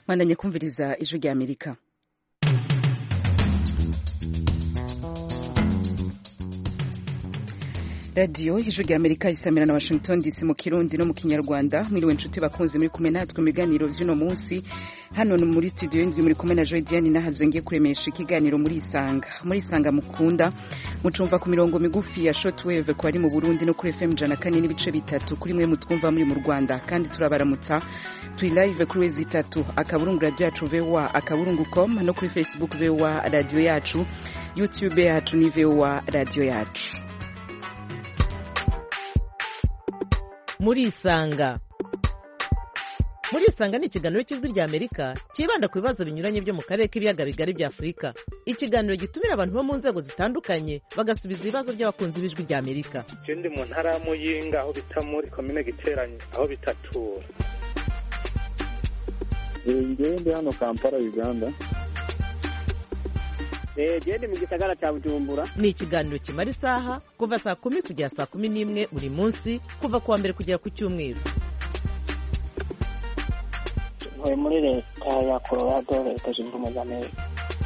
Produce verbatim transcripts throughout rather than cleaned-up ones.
Mwandanye kumviriza ijwi rya Amerika. Radio ijwi rya Amerika isamira na Washington D C mu Kirundi no mu Kinyarwanda. Mwiriwe nshuti bakunze muri kumwe natwe mu biganiro vy'uno munsi. Hano no muri studio indwi muri kumwe na Joy Diane nahazwe ngiye kuremesha ikiganiro muri Isanga. Muri Isanga mukunda mucumva ku mirongo migufi ya shortwave ko ari mu Burundi no kuri F M ijana na kane n'ibice bitatu kuri mwe mutwumva muri mu Rwanda, kandi turabaramutsa turi live kuri wezi itatu akaburungu radio yacu V O A akaburungu com no kuri Facebook V O A radio yacu, YouTube yacu ni V O A radio yacu. Muri Isanga. Muri Isanga ni ikiganiro cy'ijwi rya Amerika kibanda ku bibazo binyuranye byo mu karere k'ibiyaga bigari bya Afurika. Ikiganiro gitumira abantu bo mu nzego zitandukanye bagasubiza ibibazo by'abakunzi b'ijwi rya Amerika. Ndi mu ntara ya Muyinga aho bita muri commune Giteranye aho bitatura. Ngiye ndi hano Kampala, Uganda. Eh jeni mu gisagara cya Bujumbura. Ni ikiganiro kimara isaha kuva saa kumi kugera saa kumi n'imwe buri munsi kuva kuwa mbere kugera ku cyumweru. Ntuye muri leta ya Colorado, leta zunze ubumwe za Amerika.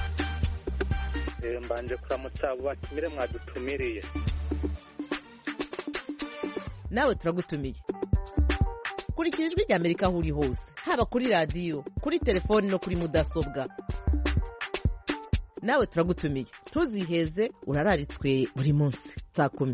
Eh mbanje kuramutsa abo batumire mwadutumiriye. Nawe turagutumiye. Kurikira ijwi rya Amerika aho uri hose, haba kuri radio, kuri telefoni no kuri mudasobwa. Nawe turagutumiye, ntuziheze, urararitswe buri munsi saa kumi.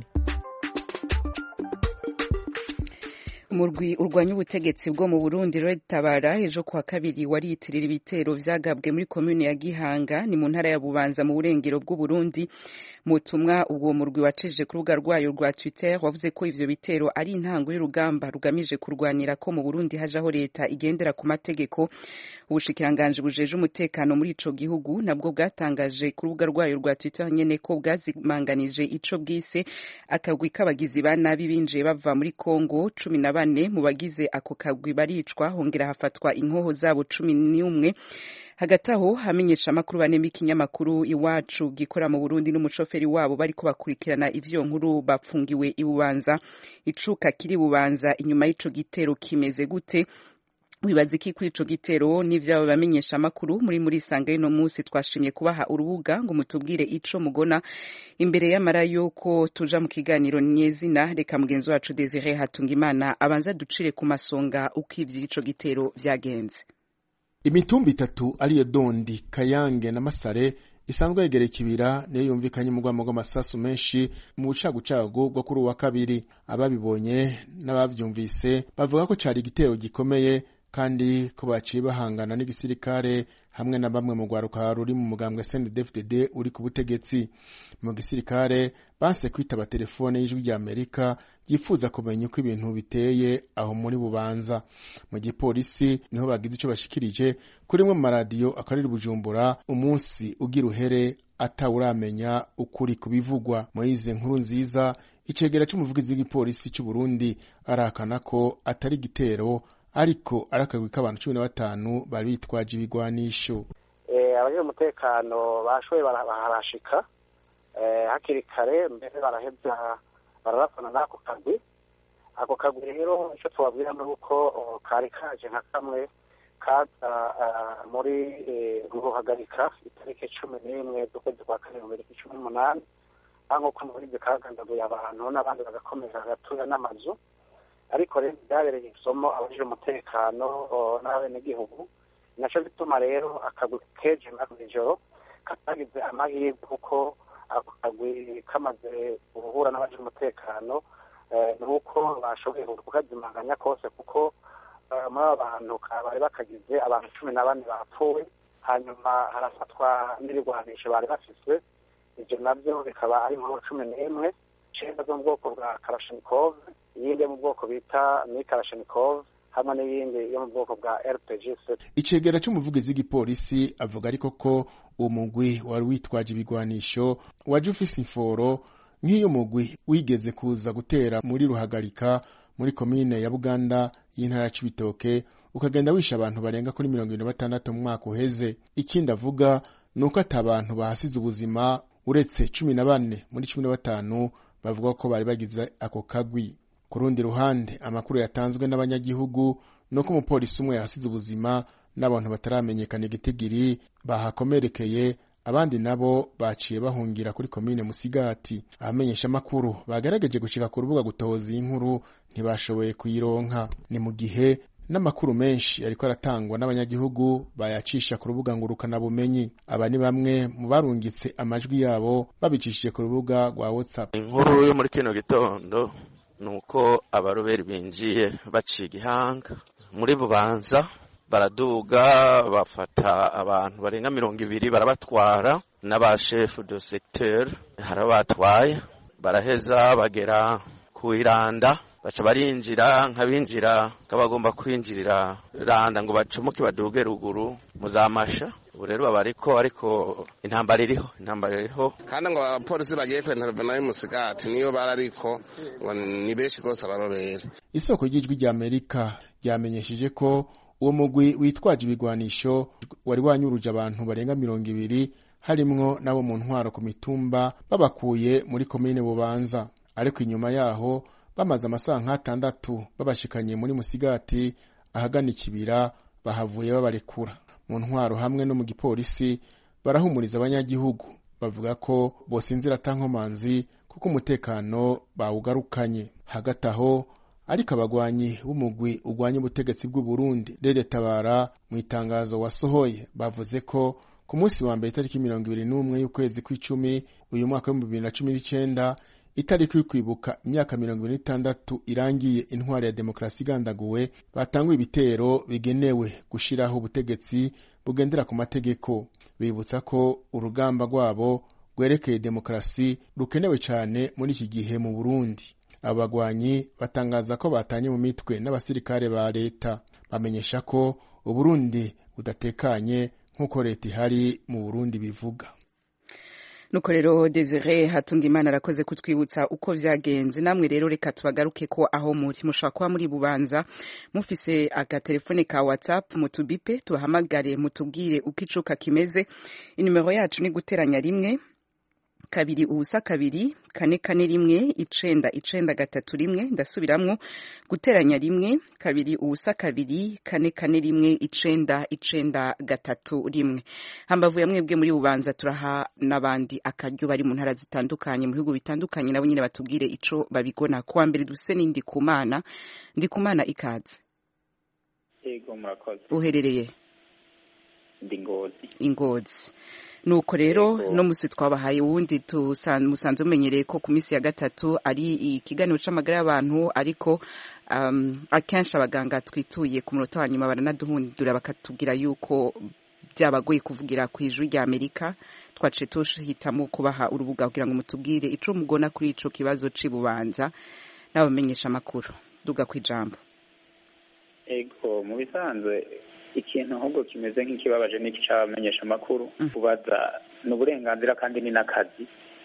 Umurwi urwanya ubutegetsi bwo mu Burundi Red Tabara ejo kwa kabiri wariyitirira ibitero vyagabwe muri commune ya Gihanga ni mu ntara ya Bubanza mu burengero bw'u Burundi. Mutumwa ubwo murwi waceje ku rubuga rwayo rwa Twitter wavuze ko ivyo bitero ari intango y'urugamba rugamije kurwanira ko mu Burundi hajaho leta igendera ku mategeko. Ubushikiranganje bujeje umutekano muri ico gihugu nabwo bwatangaje ku rubuga rwayo rwa Twitter nyene ko bwazimanganije ico bwise akagwi k'abagizi ba nabi binjiye bava muri Kongo. Cumi na bane mu bagize ako kagwi baricwa, hongera hafatwa inkoho zabo cumi n'umwe. Hagati aho hamenyesha amakuru bane b'ikinyamakuru Iwacu gikora mu Burundi n'umushoferi wabo bariko bakurikirana ivyo nkuru bapfungiwe i Bubanza. Icuka kiri Bubanza inyuma y'ico gitero kimeze gute? Wibaza iki kuri ico gitero n'ivyabo bamenyesha amakuru muri muri Isanga ino munsi twashimye kubaha urubuga ngo mutubwire ico mugona. Imbere y'amarayo ko tuja mu kiganiro nyezina, reka mugenzi wacu Desire Hatungimana abanza ducire ku masonga uko ivy'ico gitero vyagenze. Imitumba itatu ariyo Dondi, Kayange na Masare isanzwe yegereye kibira niyo yumvikanye mu rwamo rw'amasasu menshi mu bucagucagu bwo kuri uwa kabiri. Ababibonye n'abavyumvise bavuga ko cari igitero gikomeye kandi ko baciye bahangana n'igisirikare hamwe na bamwe mu rwaruka ruri mu mugambwe C N D D F D D uri ku butegetsi. Mu gisirikare banse kwitaba telefone y'ijwi rya Amerika yifuza kumenya uko ibintu biteye aho muri Bubanza. Mu gipolisi niho bagize ico bashikirije kuri mwe mu maradiyo akariri Bujumbura umunsi ugira uhere atawuramenya ukuri kubivugwa. Moise Nkuru nziza icegera cy'umuvugizi w'igipolisi cy'u Burundi arakana ko atari gitero ariko arakagwi k'abantu cumi na batanu bari bitwaje ibigwanisho. Eh abaje umutekano bashoye barashika eh hakiri kare mbere barahebya bararapana nako kagwi. Ako kagwi rero icyo twabwira nuko kari kaje nka kamwe kaza uh, muri guhagarika uh, itariki cumi n'imwe z'ukwezi kwa kane mu bihumbi cumi n'umunani, aho ko muri bikagandaguye abantu n'abandi bagakomeza gatuya n'amazu. Ariko rero byabereye isomo abajije umutekano n'abenegihugu, naco bituma rero akagwi keje n'ijoro katagize amahirwe kuko ako kagwi kamaze guhura n'abajije umutekano nuko bashoboye kukazimanganya kose kuko muri abantu bari bakagize abantu cumi na bane bapfuye, hanyuma harafatwa n'ibigwanisho bari bafise. Ivyo navyo bikaba ari inkuru cumi n'imwe, icenda zo mu bwoko bwa Kalashnikov, iyindi yo mu bwoko bita Kalashnikov hamwe n'iyindi yo mu bwoko bwa R P G. Icegera cy'umuvugizi w'igipolisi avuga ariko ko uwo mugwi wari witwaje ibigwanisho waje ufise inforo nk'iyo mugwi wigeze kuza gutera muri Ruhagarika muri komine ya Buganda y'intara ya Cibitoke ukagenda wisha abantu barenga kuri mirongo ine na batandatu mu mwaka uheze. Ikindi avuga nuko atabantu bahasize ubuzima uretse cumi na bane muri cumi na batanu bavuga ko bari bagize ako kagwi. Ku rundi ruhande amakuru yatanzwe n'abanyagihugu nuko umupolisi umwe yasize ubuzima n'abantu bataramenyekana igitigiri bahakomerekeye, abandi nabo baciye bahungira kuri komine Musigati. Abamenyesha makuru bagerageje gushika ku rubuga gutoza iyi nkuru ntibashoboye kuyironka. Ni mu gihe n'amakuru menshi ariko aratangwa n'abanyagihugu bayacisha ku rubuga ngurukana bumenyi. Aba ni bamwe mu barungitse amajwi yabo babicishije ku rubuga rwa WhatsApp. Inkuru yo muri kino gitondo nuko abaroberi binjiye baciye Gihanga muri Bubanza, baraduga bafata abantu barenga mirongo ibiri barabatwara n'aba chef de secteur harabatwaye, baraheza bagera ku Iranda baca barinjira nk'abinjira kabagomba kwinjirira Randa ngo bacomoke baduge ruguru muzamasha. Ubu rero baba ariko ariko intambara iriho intambara iriho kandi ngo abapolisi bagiye kwentervena y'Umusigati niyo barariko ngo ni benshi gose abarobera. Isoko ry'ijwi rya Amerika ryamenyesheje ko uwo mugwi witwaje ibigwanisho wari wanyuruje abantu barenga mirongo ibiri harimwo nabo mu ntwaro ku mitumba babakuye muri komine Bubanza, ariko inyuma yaho bamaze amasaha nk'atandatu babashikanye muri Musigati ahagana ikibira bahavuye babarekura. Mu ntwaro hamwe no mu gipolisi barahumuriza abanyagihugu bavuga ko bosinzira tankomanzi kuko umutekano bawugarukanye. Hagati aho ariko abagwanyi b'umugwi ugwanya ubutegetsi bw'u Burundi Red Tabara mu itangazo wasohoye bavuze ko ku munsi wa mbere itariki mirongo ibiri n'umwe y'ukwezi kw'icumi uyu mwaka wa bibiri na cumi n'icenda itariki yo kwibuka imyaka mirongo ibiri n'itandatu irangiye intwari ya demokarasi igandaguwe, batanguye ibitero bigenewe gushiraho ubutegetsi bugendera ku mategeko. Bibutsa ko urugamba rwabo rwerekeye demokarasi rukenewe cyane muri iki gihe mu Burundi. Abagwanyi batangaza ko batanye mu mitwe n'abasirikare ba leta, bamenyesha ko Uburundi budatekanye nk'uko leta ihari mu Burundi bivuga. Nuko rero Desire Hatungimana arakoze kutwibutsa uko vyagenze. Namwe rero reka tubagaruke ko aho muri mushaka kwa muri Bubanza mufise agatelefone ka WhatsApp mutubipe tuhamagare mutubwire uko icuka kimeze. Inimero yacu ni guteranya rimwe kabiri ubusa kabiri kane kane rimwe icenda icenda gatatu rimwe, ndasubiramwo guteranya rimwe kabiri ubusa kabiri kane kane rimwe icenda icenda gatatu rimwe. Hambavu ya mwebwe muri Bubanza turaha nabandi akaryo bari mu ntara zitandukanye mu bihugu bitandukanye nabo nyine batubwire ico babigona. Kwa mbere duse n'indi kumana ndi kumana ikaze. Yego murakoze. Uherereye ndi Ngozi. Ingozi. Nuko rero no musi twabahaye wundi musanze umenyereye ko ku misi ya gatatu ari ikiganiro c'amagara y'abantu, ariko um, akenshi abaganga twituye ku munota wa nyuma baranaduhundura bakatubwira yuko byabagoye kuvugira ku ijwi rya Amerika. Twaciye tushitamo kubaha urubuga kugira ngo mutubwire ico mugona kuri ico kibazo c'Ibubanza n'abamenyesha makuru. Duga kwijambo. Ego mu bisanzwe ikintu ahubwo kimeze nk'ikibabaje n'iki cyabamenyesha amakuru kubaza n'uburenganzira kandi ni nakazi.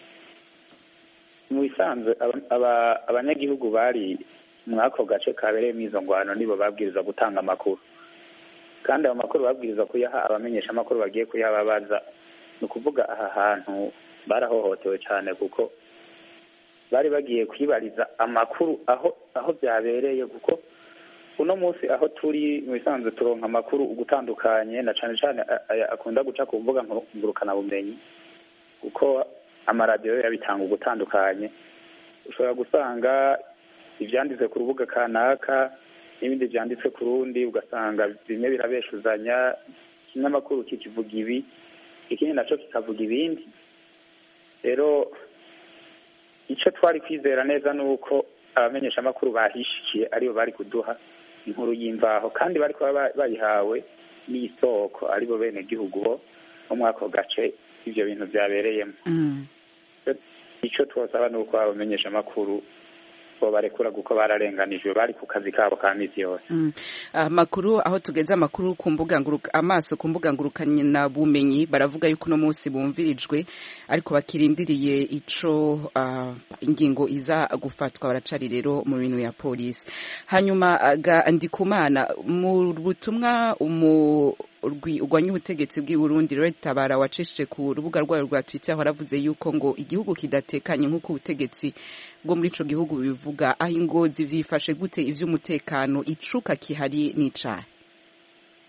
Mu bisanzwe abanyagihugu bari mwako gace kabereyemo izo ngwano nibo babwiriza gutanga amakuru, kandi ayo makuru babwiriza kuyaha abamenyesha amakuru bagiye kuyababaza. Ni ukuvuga aha hantu barahohotewe cyane kuko bari bagiye kwibariza amakuru aho aho byabereye, kuko uno munsi aho turi mu bisanzwe turonka amakuru ugutandukanye na cyane cyane akunda guca ku mbuga ngurukana bumenyi, kuko amaradiyo yabitanga ugutandukanye. Ushobora gusanga ivyanditse ku rubuga kanaka n'ibindi vyanditse ku rundi, ugasanga bimwe birabeshuzanya, ikinyamakuru kikivuga ibi ikindi naco kikavuga ibindi. Rero ico twari kwizera neza nuko abamenyesha amakuru bahishikiye aribo bari kuduha inkuru y'imvaho, kandi bari kuba bayihawe n'isoko aribo bene gihugu bo mu mwaka gace ivyo bintu vyabereyemo. Mm. Ico twosaba nuko abamenyesha amakuru bo barekura guko bararenganijwe, bari ku kazi kabo ka misi yose. Mm. Amakuru uh, aho tugeze amakuru ku mbuga nguruka amaso ku mbuga ngurukanye na bumenyi baravuga yuko no munsi bumvirijwe, ariko bakirindiriye ico uh, ingingo iza gufatwa baracari rero mu bintu ya polisi. Hanyuma Ndikumana mu butumwa umu urwanya ubutegetsi bw'i Burundi Red Tabara wacishije ku rubuga rwayo rwa Twitter haravuze yuko ngo igihugu kidatekanye nk'uko ubutegetsi bwo muri ico gihugu bivuga. Aho Ingozi vyifashe gute ivy'umutekano icuka kihari n'icaha?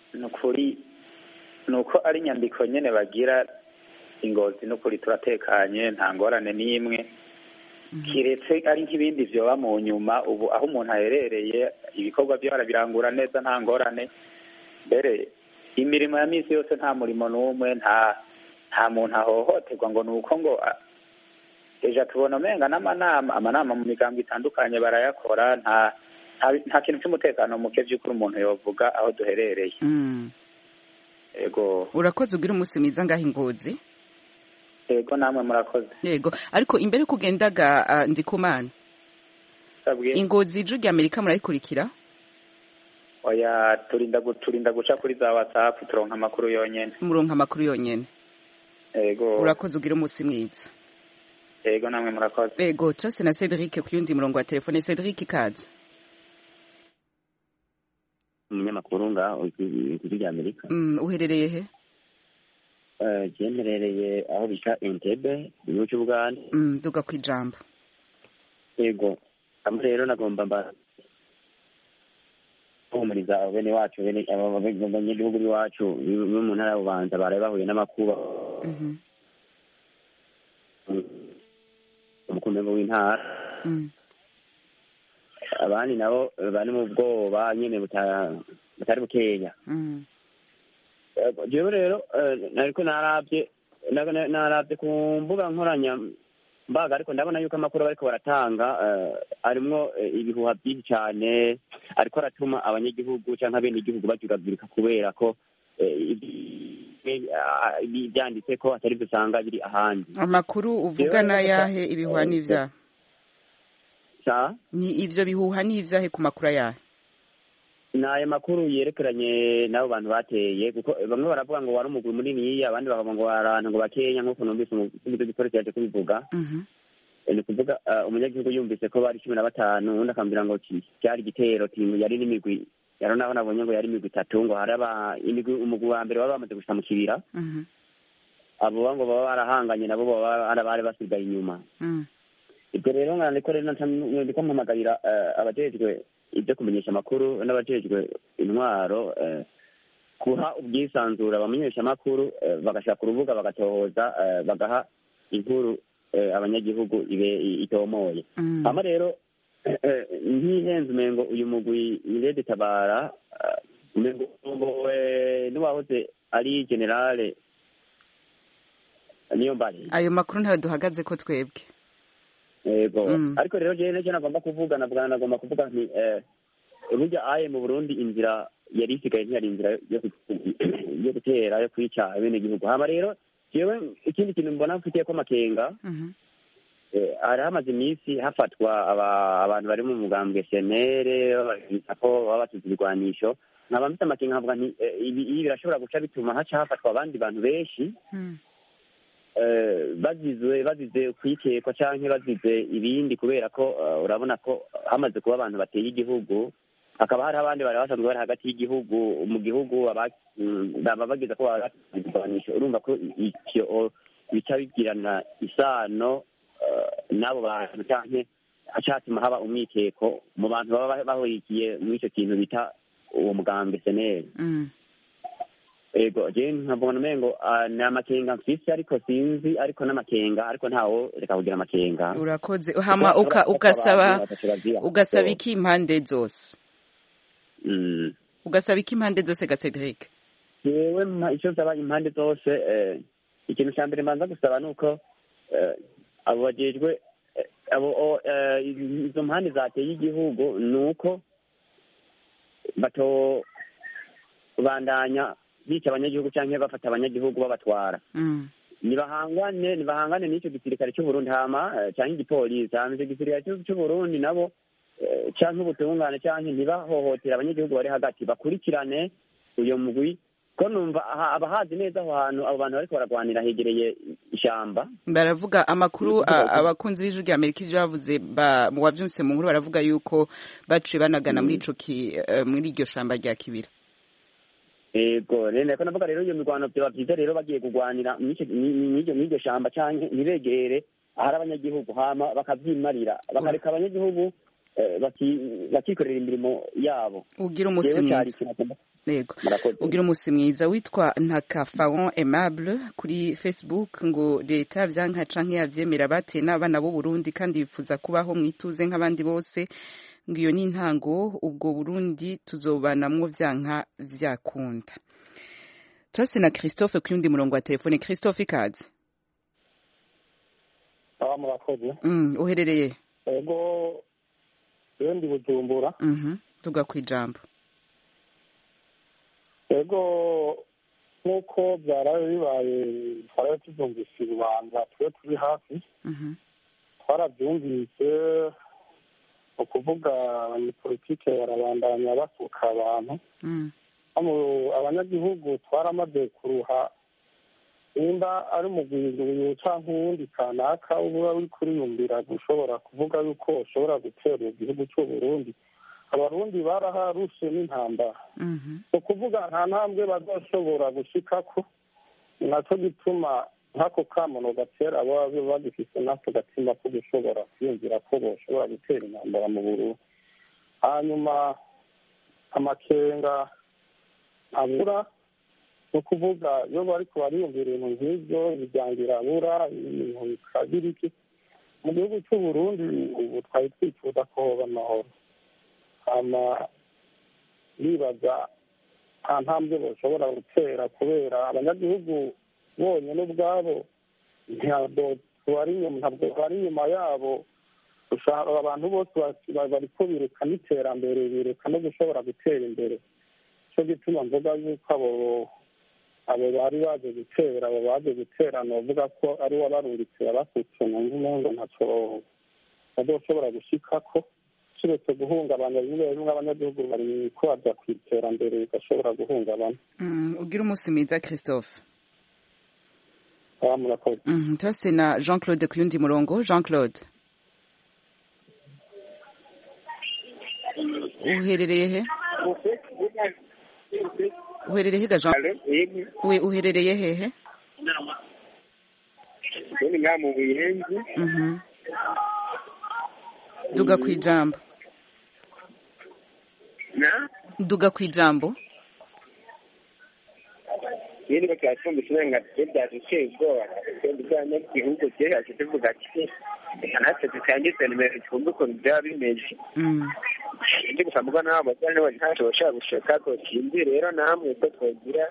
ni ukuri ni uko ari inyandiko nyine bagira ingozi ni ukuri turatekanye nta ngorane n'imwe kiretse ari nk'ibindi byoba mu nyuma ubu aho umuntu aherereye ibikorwa byo arabirangura neza nta ngorane mbere imirimo ya minsi yose nta murimo n'umwe nta nta muntu ahohoterwa ngo ni uko ngo ejo tubona umenga n'amanama amanama mu migambi itandukanye barayakora nta nta kintu cy'umutekano muke by'ukuri umuntu yovuga aho duherereye. Yego urakoze ugira umunsi mwiza ngaho Ingozi. Yego namwe murakoze. Yego ariko imbere kugendaga uh, Ndikumana Ingozi ijwi rya Amerika murayikurikira? Oya turinda turinda guca kuri za WhatsApp turonka amakuru yonyene. Muronka amakuru yonyene. Yego urakoze ugira umunsi mwiza. Yego namwe murakoze. Yego turase na Cedric ku yundi murongo wa telefone. Cedric kaze. Umunyamakuru nga ijwi rya Amerika. Mm uherereye he? Eh generereye aho bita Entebbe mu cy'Uganda. Mm duga kwijambo. Yego amwe rero nagomba mba umuriza bene wacu bene abanyagihugu biwacu mu ntara y'Ububanza baraye bahuye n'amakuba. Mhm. Umukumbe w'intara. Mhm. Abandi nabo bari mu bwoba nyene butari bukenya. Mhm. Jewe rero nariko naravye naravye ku mbuga nkoranya mbaga ariko ndabona yuko amakuru bariko baratanga arimwo ibihuha byinshi cyane ariko aratuma abanyagihugu cyangwa bene igihugu bajuragurika kubera ko byanditse ko atari dusanga biri ahandi. Amakuru uvuga na yahe ibihuha n'ivyaha? Sa ni ivyo bihuha n'ivyahe ku makuru yahe? Naye makuru yerekeranye nabo bantu bateye kuko bamwe baravuga ngo wari umugwi munini abandi bakavuga ngo abantu ngo bakenya nkuko numvise mu gikorwa cyaje kubivuga. Mhm. Ni kuvuga umunyagihugu yumvise ko bari cumi na batanu undi akambira ngo cyari gitero timu yari n'imigwi yaro naho nabonye ngo yari imigwi itatu ngo haraba imigwi umugwi wa mbere baba bamaze gushika mu kibira. Mhm. Abo bango baba barahanganye nabo baba arabari basigaye inyuma. Mhm. Ibyo rero ngandiko rero ndiko mpamagarira abajejwe ibyo kumenyesha amakuru n'abajejwe intwaro kuha ubwisanzura bamenyesha amakuru bagashaka urubuga bagatohoza bagaha inkuru abanyagihugu ibe itomoye. Ama rero ntihenze umengo uyu mugwi Irede Tabara umengo niwahoze ari generale niyo mbari ayo makuru ntayo duhagaze ko twebwe. Yego ariko rero je nje nagomba kuvuga navugana nagomba kuvuga nti eh burya aye mu Burundi inzira yari isigaye ntiyari inzira yo gutera yo kwica bene gihugu. Hama rero jewe ikindi kintu mbona mfitiye ko makenga eh ari hamaze iminsi hafatwa abantu bari mu mugambwe senere babako babatuze ibigwanisho nkaba mfite amakenga nkavuga nti ibi birashobora guca bituma haca hafatwa abandi bantu benshi bazizwe bazize kwikekwa canke bazize ibindi kubera ko urabona ko hamaze kuba abantu bateye igihugu hakaba hari abandi bari basanzwe bari hagati y'igihugu mu gihugu baba bagize ko baganisha urumva ko icyo bica bigirana isano nabo bantu canke acatuma haba umwikeko mu bantu baba bahurikiye muri icyo kintu bita uwo mugambi seneri. Ego je nkabona mengo na amakenga mfise ariko sinzi ariko n'amakenga ariko ntawo reka kugira amakenga. Urakoze hama uka ugasaba ugasaba iki impande zose. Mm. Ugasaba iki impande zose ga Cedric? Yewe icyo saba impande zose eh ikintu cya mbere manza gusaba nuko eh abo bajejwe abo izo mpande zateye igihugu nuko bato bandanya bica abanyagihugu canke bafata abanyagihugu babatwara. Mm. Nibahangane nibahangane n'icyo gisirikare cy'u Burundi hama canke igipolisi canke igisirikare cy'u Burundi nabo canke ubutungane canke ntibahohotera abanyagihugu bari hagati bakurikirane uyo mugwi ko numva abahazi neza aho hantu abo bantu bariko baragwanira hegereye ishamba. Baravuga amakuru abakunzi b'ijwi rya Amerika ivyo bavuze mu wavyumse mu nkuru baravuga yuko baciye banagana muri ico muri iryo shamba rya Kibira. Ego rene ko navuga rero iyo mirwano byo bavyiza rero bagiye kugwanira n'iryo n'iryo shamba canke nibegere ahari abanyagihugu hama bakavyimarira bakareka abanyagihugu bakikorera imirimo yabo. Ugira umunsi mwiza. Yego. Ugira umunsi mwiza. Witwa Ntakafaron Aimable kuri Facebook ngo leta vyanka canke yavyemera bate n'abana b'u Burundi kandi bifuza kubaho mwituze nk'abandi bose ngo iyo ni intango ubwo Burundi tuzobanamwo vyanka vyakunda. Turase na Christophe ku yundi murongo wa telefone. Christophe ikaze. Ah murakoze. Mm uherereye? Ego ndi Bujumbura. Mhm. Tuga kwijambo. Ego nkuko byaraye bibaye twari tuzumvise urubanza twe turi hafi. Mhm. Twarabyumvise ukuvuga abanyapolitike barabandanya basuka abantu. Mhm. Abanyagihugu twaramaze kuruha nimba ari umugwizo cyangwa uwundi kanaka uba uri kuriyumvira gushobora kuvuga yuko ushobora gutera igihugu cy'u Burundi. Abarundi baraharushe n'intambara. Mhm. Ukuvuga nta ntambwe bazoshobora gushikako naco gituma nkako kamono gatera abo bagifise nako gatima ko gushobora kwiyumvira ko boshobora gutera intambara mu Burundi. Hanyuma amakenga abura no kuvuga iyo bariko bariyumvira ibintu nk'ivyo bijyangira abura ibintu bikagira iki mu gihugu cy'u Burundi ubu twari twifuza ko hoba amahoro. ama bibaza nta ntambwe bashobora gutera kubera abanyagihugu bonyine ubwabo ntabwo bari inyuma yabo. Abantu bose bariko bireka n'iterambere bireka no gushobora gutera imbere. Cyo gituma mvuga yuko abo abo bari baje gutera abo baje gutera novuga ko ari wabarungitse abasutse ngo ntacyo bazoshobora gushikako kiretse guhungabana bimwe bimwe abanyagihugu bari ko baza ku iterambere bigashobora guhungabana. Ugira umunsi mwiza Christophe. Murakoze. Turase na Jean Claude ku yundi murongo. Jean Claude uherereye he? Uherereye he Jean? We uherereye hehe? Ni ngamu buyenzi. Mhm. Duga kwijambo. Na? Duga kwijambo. Yeni bakashomba isenga byadukego kandi igihugu cye akivuga ati kanatse tukangize nimero twumva ko byabimeje. Mhm. Ndi gusambuka naho abajyane bari ntacyo bashaka gushaka ko kindi rero namwe ko twagira.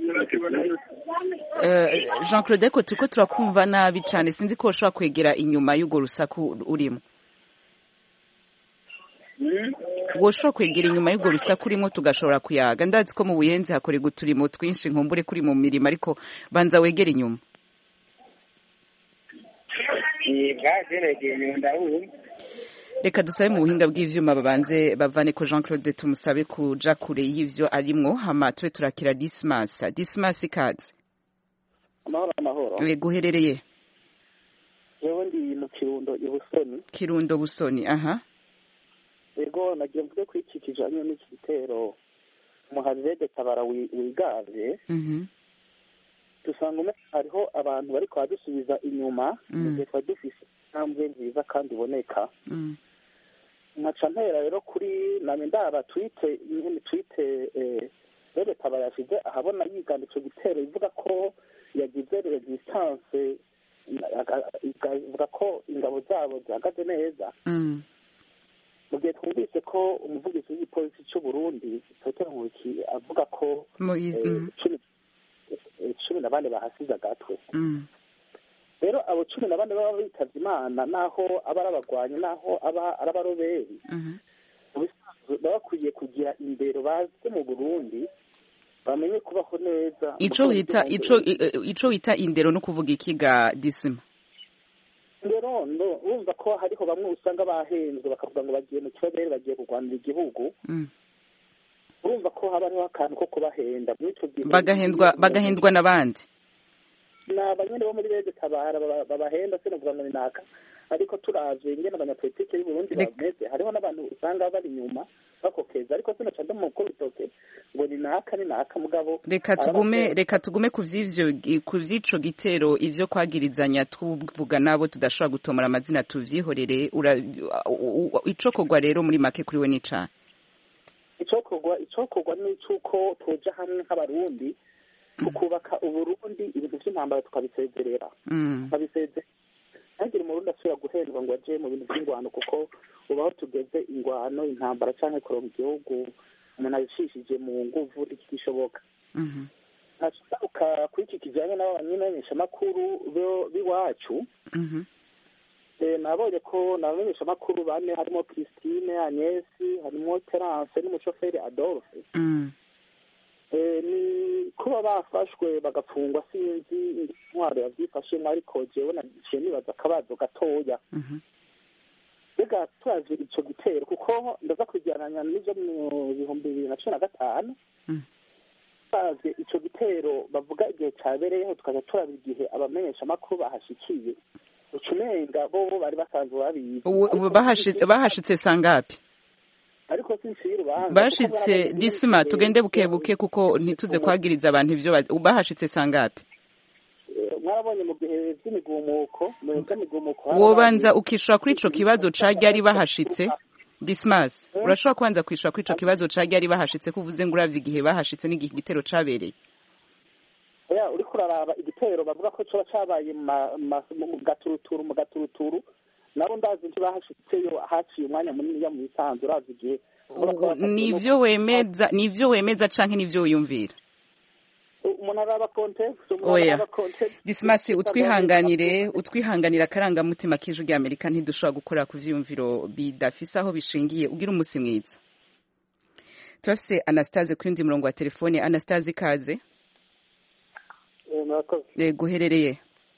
Eh Jean Claude ko tuko turakumva nabi cyane sinzi ko ushobora kwegera inyuma y'ugo rusaku urimo. Woshobora kwegera inyuma y'ugo rusaku urimo tugashobora kuyaga. Ndazi ko mu Buyenzi hakorerwa uturimo twinshi nkumbure kuri mu mirimo ariko banza wegera inyuma. Ni bwaje negeye inyuma ndahu. Reka dusabe mu buhinga bw'ivyuma babanze bavane ko Jean Claude tumusabe kuja kure y'ivyo arimwo hama twe turakira Dismas. Dismas ikaze. Amahoro amahoro. Guherereye? Yewe ndi mu Kirundo ibusoni. Kirundo busoni aha. Ego nagiye mvuge kwikikije anyo n'iki gitero umuharire tabara wigave. Mhm. Dusanga umwe hariho abantu bari kwadusubiza inyuma mu gihe dufise ntambwe nziza kandi iboneka. Mhm. Nkaca ntera rero kuri name ndaba twite nyine twite eh rero tabara yashize ahabona yiganda ico gitero ivuga ko yagize resistance ivuga ko ingabo zabo zihagaze neza. Mhm. Mu gihe twumvise ko umuvugizi w'igipolisi cy'u Burundi Petero Nkuki avuga ko cumi na bane bahasize agatwe. Rero abo cumi na bane baba bitavye Imana naho aba arabagwanya naho aba arabaroberi. Baba bakwiye kugira indero bazi mu Burundi bamenye kubaho neza. Ico wita ico ico wita indero no kuvuga ikiga Disima. Ndero ndo urumva ko hariho bamwe usanga bahenzwe bakavuga ngo bagiye mu kirobere bagiye kurwanira igihugu. Urumva ko haba hariho akantu ko kubahenda mw'ico gihe bagahendwa bagahendwa nabandi na banyene bo muri beze tabara babahenda se no kuvuga ngo ninaka ariko turavye ingene abanyapolitike y'u Burundi bameze hariho n'abantu usanga bari inyuma bakokeza ariko sino cande mu kubitoke ngo ni naka ni naka mugabo reka tugume reka tugume kuvyivyo kuvyico gitero ivyo kwagirizanya tuvuga nabo tudashobora gutomora amazina tuvyihorere icokogwa rero muri make kuri we nica icokogwa icokogwa ni cuko toja hamwe nk'abarundi tukubaka uburundi ibintu vy'intambara tukabisezerera tukabisezerera ntagire umurundi asubira guhendwa ngo aje mu bintu vy'ingwano kuko ubaho tugeze ingwano intambara canke kuronka igihugu umuntu abishishije mu nguvu ntigishoboka nashaka kuri iki kijanye n'abamenyeshamakuru b'iwacu nabonye ko n'abamenyeshamakuru bane harimo Christine Agnes harimo Terence n'umushoferi Adolphe ni kuba bafashwe bagafungwa sinzi intwaro yavyifashemwo ariko jewe naciye nibaza akabazo gatoya mbega turavye ico gitero kuko ndaza kujyananya n'ivyo mu bihumbi bibiri na cumi na gatanu turavye ico gitero bavuga igihe cabereyeho tukaza turaba igihe abamenyeshamakuru bahashikiye ucumenga bo bari basanzwe babizi bahashitse sangapi ariko sinshira urubanza bashitse disima tugende buke buke kuko ntituze kwagiriza abantu ivyo bahashitse sangapi mwarabonye mu gihe vy'imigumuko mu by'imigumuko wobanza ukishura kuri ico kibazo cajya ari bahashitse Dismas urashobora kwanza kwishura kuri ico kibazo cajya ari bahashitse kuvuze ngo uravye igihe bahashitse n'igihe igitero cabereye oya uri kuraraba igitero bavuga ko coba cabaye mu gaturuturu mu gaturuturu nabo ndazi nti bahashitseyo haciye umwanya munini ya mu isanzu urazi igihe nivyo wemeza nivyo wemeza canke nivyo wiyumvira umuntu araba context oya Dismas utwihanganire utwihanganira akarangamutima k'ijwi rya Amerika ntidushobora gukora ku vyiyumviro bidafise aho bishingiye ugira umusi mwiza turafise Anastase kuri ndi murongo wa telefone Anastase ikaze eh guherereye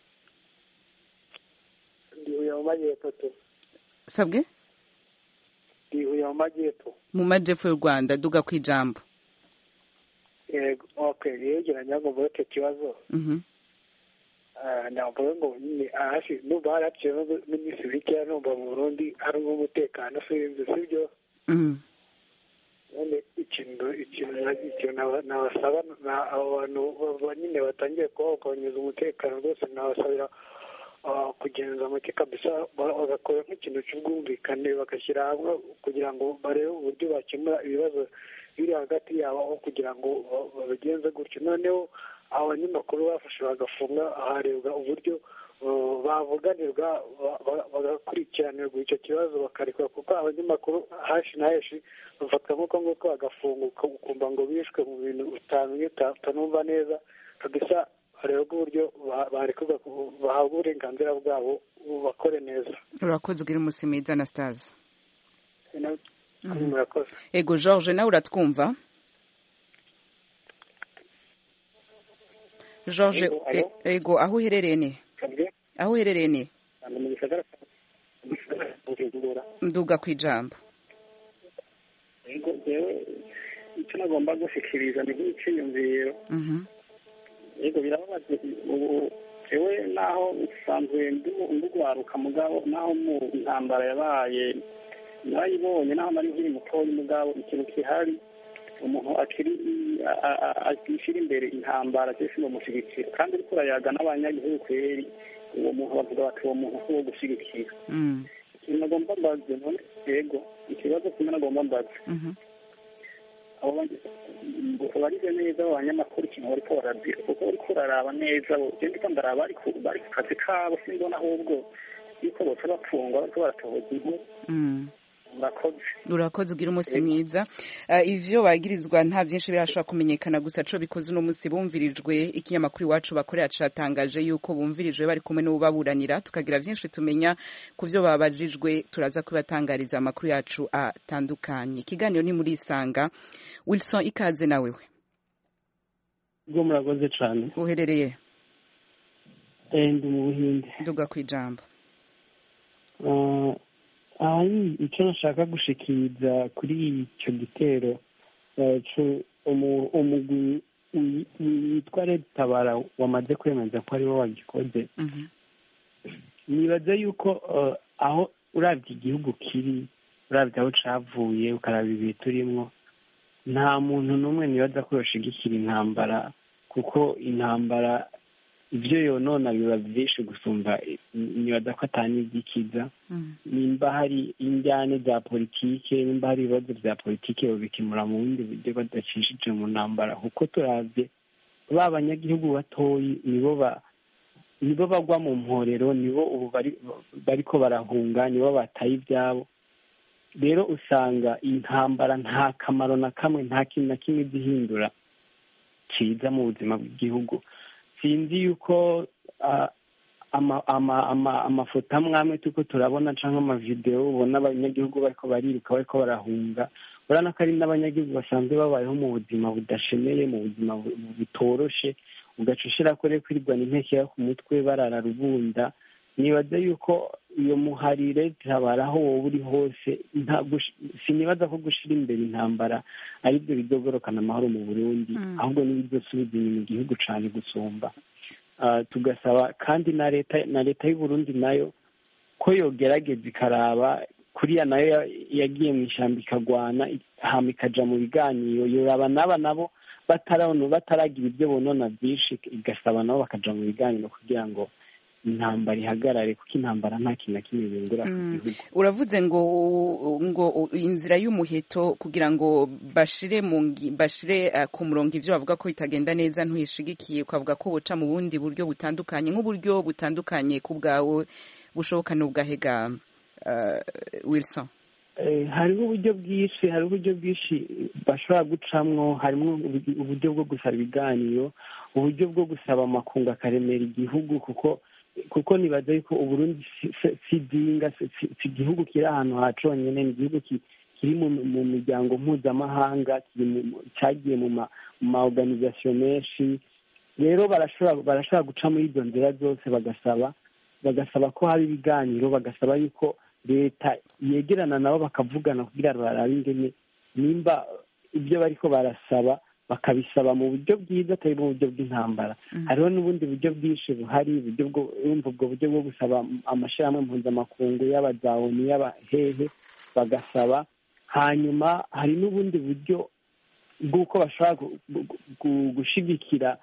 ndihuye mu majyepfo tu sabwe ndihuye mu majyepfo mu majyepfo y'u Rwanda duga ku ijambo yego okay yegeranya ngo bote kibazo mhm ah ndamvuga ngo ni ahashi n'ubu haraciye minisitiri w'ikirere numva mu Burundi hari umutekano sinzi sibyo mhm none ikintu ikintu ikintu nabasaba abo bantu nyine batangiye kubakonyeza umutekano rwose nabasabira kugenza make kabisa bagakora nk'ikintu cy'ubwumvikane bagashyira hamwe kugira ngo barebe uburyo bakemura ibibazo biri hagati yabo aho kugira ngo babigenze gutyo noneho abanyamakuru bafashe bagafunga harebwa uburyo bavuganirwa bagakurikiranirwa icyo kibazo bakarekwa kuko abanyamakuru hashi na heshi bafatwa nk'uko nguko bagafunguka ukumva ngo bishwe mu bintu utamenye utanumva neza kabisa harebwa uburyo barekurwa bahabwa uburenganzira bwabo bakore neza urakoze ugira umusi mwiza Anastase murakoze ego George nawe uratwumva George ego aho uherereye ni aho uherereye ni nduga ku ijambo ego jewe icyo nagomba gushikiriza ni nk'iciyumviro ego birababaje ubu jewe naho usanzwe ndugwaruka mugabo naho mu ntambara yabaye narayibonye naho nari nkiri mutoya mugabo ikintu kihari umuntu akiri akishira imbere intambara cyose no mushigikira kandi uriko urayaga n'abanyagihugu kweri uwo muntu bavuga bati uwo muntu uwo gushigikira ikintu nagomba mbaze none yego ikibazo kimwe nagomba mbaze abo barize neza abanyamakuru ikintu bariko barabwira kuko uriko uraraba neza bo je ndiko ndaraba ariko bari ku kazi kabo simbona ahubwo yuko bose bapfungwa bariko baratohoza inkuru urakoze ugira umusi mwiza ivyo bagirizwa nta byinshi birashobora kumenyekana gusa co bikoze uno musi bumvirijwe ikinyamakuru iwacu bakorera catangaje yuko bumvirijwe bari kumwe n'ubaburanira tukagira byinshi tumenya ku vyo babajijwe turaza kubatangariza amakuru yacu atandukanye ikiganiro ni muri Isanga Wilson ikaze nawe we ubwo murakoze cyane uherereye eh ndi mu Buhinde nduga ku ijambo ari icyo nashaka gushikiriza kuri icyo gitero umugwi witwa Red Tabara wamaze kwemeza ko ari wo wagikoze nibaza yuko aho urabye igihugu kiri urabye aho cavuye ukaraba ibihe turimwo nta muntu n'umwe nibaza ko yoshigikira intambara kuko intambara ibyo yonona biba byinshi gusumba nibaza ko atani igikiza nimba hari injyane za politike nimba hari ibibazo bya politike babikemura mu bundi buryo badacishije mu ntambara kuko turavye ba banyagihugu batoyi nibo ba nibo bagwa mu mporero nibo ubu bariko barahunga nibo bataye ibyabo rero usanga intambara nta kamaro na kamwe nta kintu na kimwe gihindura ciza mu buzima bw'igihugu sinzi yuko amafoto amwe amwe tuko turabona cyangwa amavideo ubona abanyagihugu bariko bariruka bariko barahunga urabona ko ari n'abanyagihugu basanzwe babayeho mu buzima budashemeye mu buzima butoroshe ugaca ushira kure kwirwana impekera ku mutwe barara rubunda nibaza yuko iyo muharire tabaraho wowe uri hose sinibaza ko gushira imbere intambara aribyo bizogorokana amahoro mu Burundi ahubwo n'ibizosubiza inyuma igihugu cane gusumba tugasaba kandi na leta na leta y'u Burundi nayo ko yogerageza ikaraba kuriya nayo yagiye mu ishyamba ikagwana hama ikaja mu biganiro yoraba n'aba nabo batarabona bataragira ibyo bonona byinshi igasaba nabo bakaja mu biganiro kugira ngo intambara ihagarare kuko intambara nta kintu na kimwe bingura ku gihugu uravuze ngo ngo inzira y'umuheto kugira ngo bashire mu bashire ku murongo ivyo bavuga ko bitagenda neza ntuyishigikiye ukavuga ko buca mu bundi buryo butandukanye nk'uburyo butandukanye ku bwawe bushoboka n'ubwahega Wilson hariho uburyo bwinshi hariho uburyo bwinshi bashobora gucamwo harimo uburyo bwo gusaba ibiganiro uburyo bwo gusaba amakungu akaremera igihugu kuko kuko nibaza yuko Uburundi si dinga si igihugu kiri ahantu haconyene ni igihugu kiri mu miryango mpuzamahanga cyagiye mu ma organisation menshi rero barashobora barashobora guca muri izo nzira zose bagasaba bagasaba ko hari ibiganiro bagasaba yuko leta yegerana nabo bakavugana kugira barabe ingene nimba ibyo bariko barasaba bakabisaba mu buryo bwiza atari mu buryo bw'intambara hariho n'ubundi buryo bwinshi buhari uburyo bwo urumva ubwo buryo bwo gusaba amashirahamwe mpuzamakungu y'abazawoni y'abahehe bagasaba hanyuma hari n'ubundi buryo bw'uko bashobora gushigikira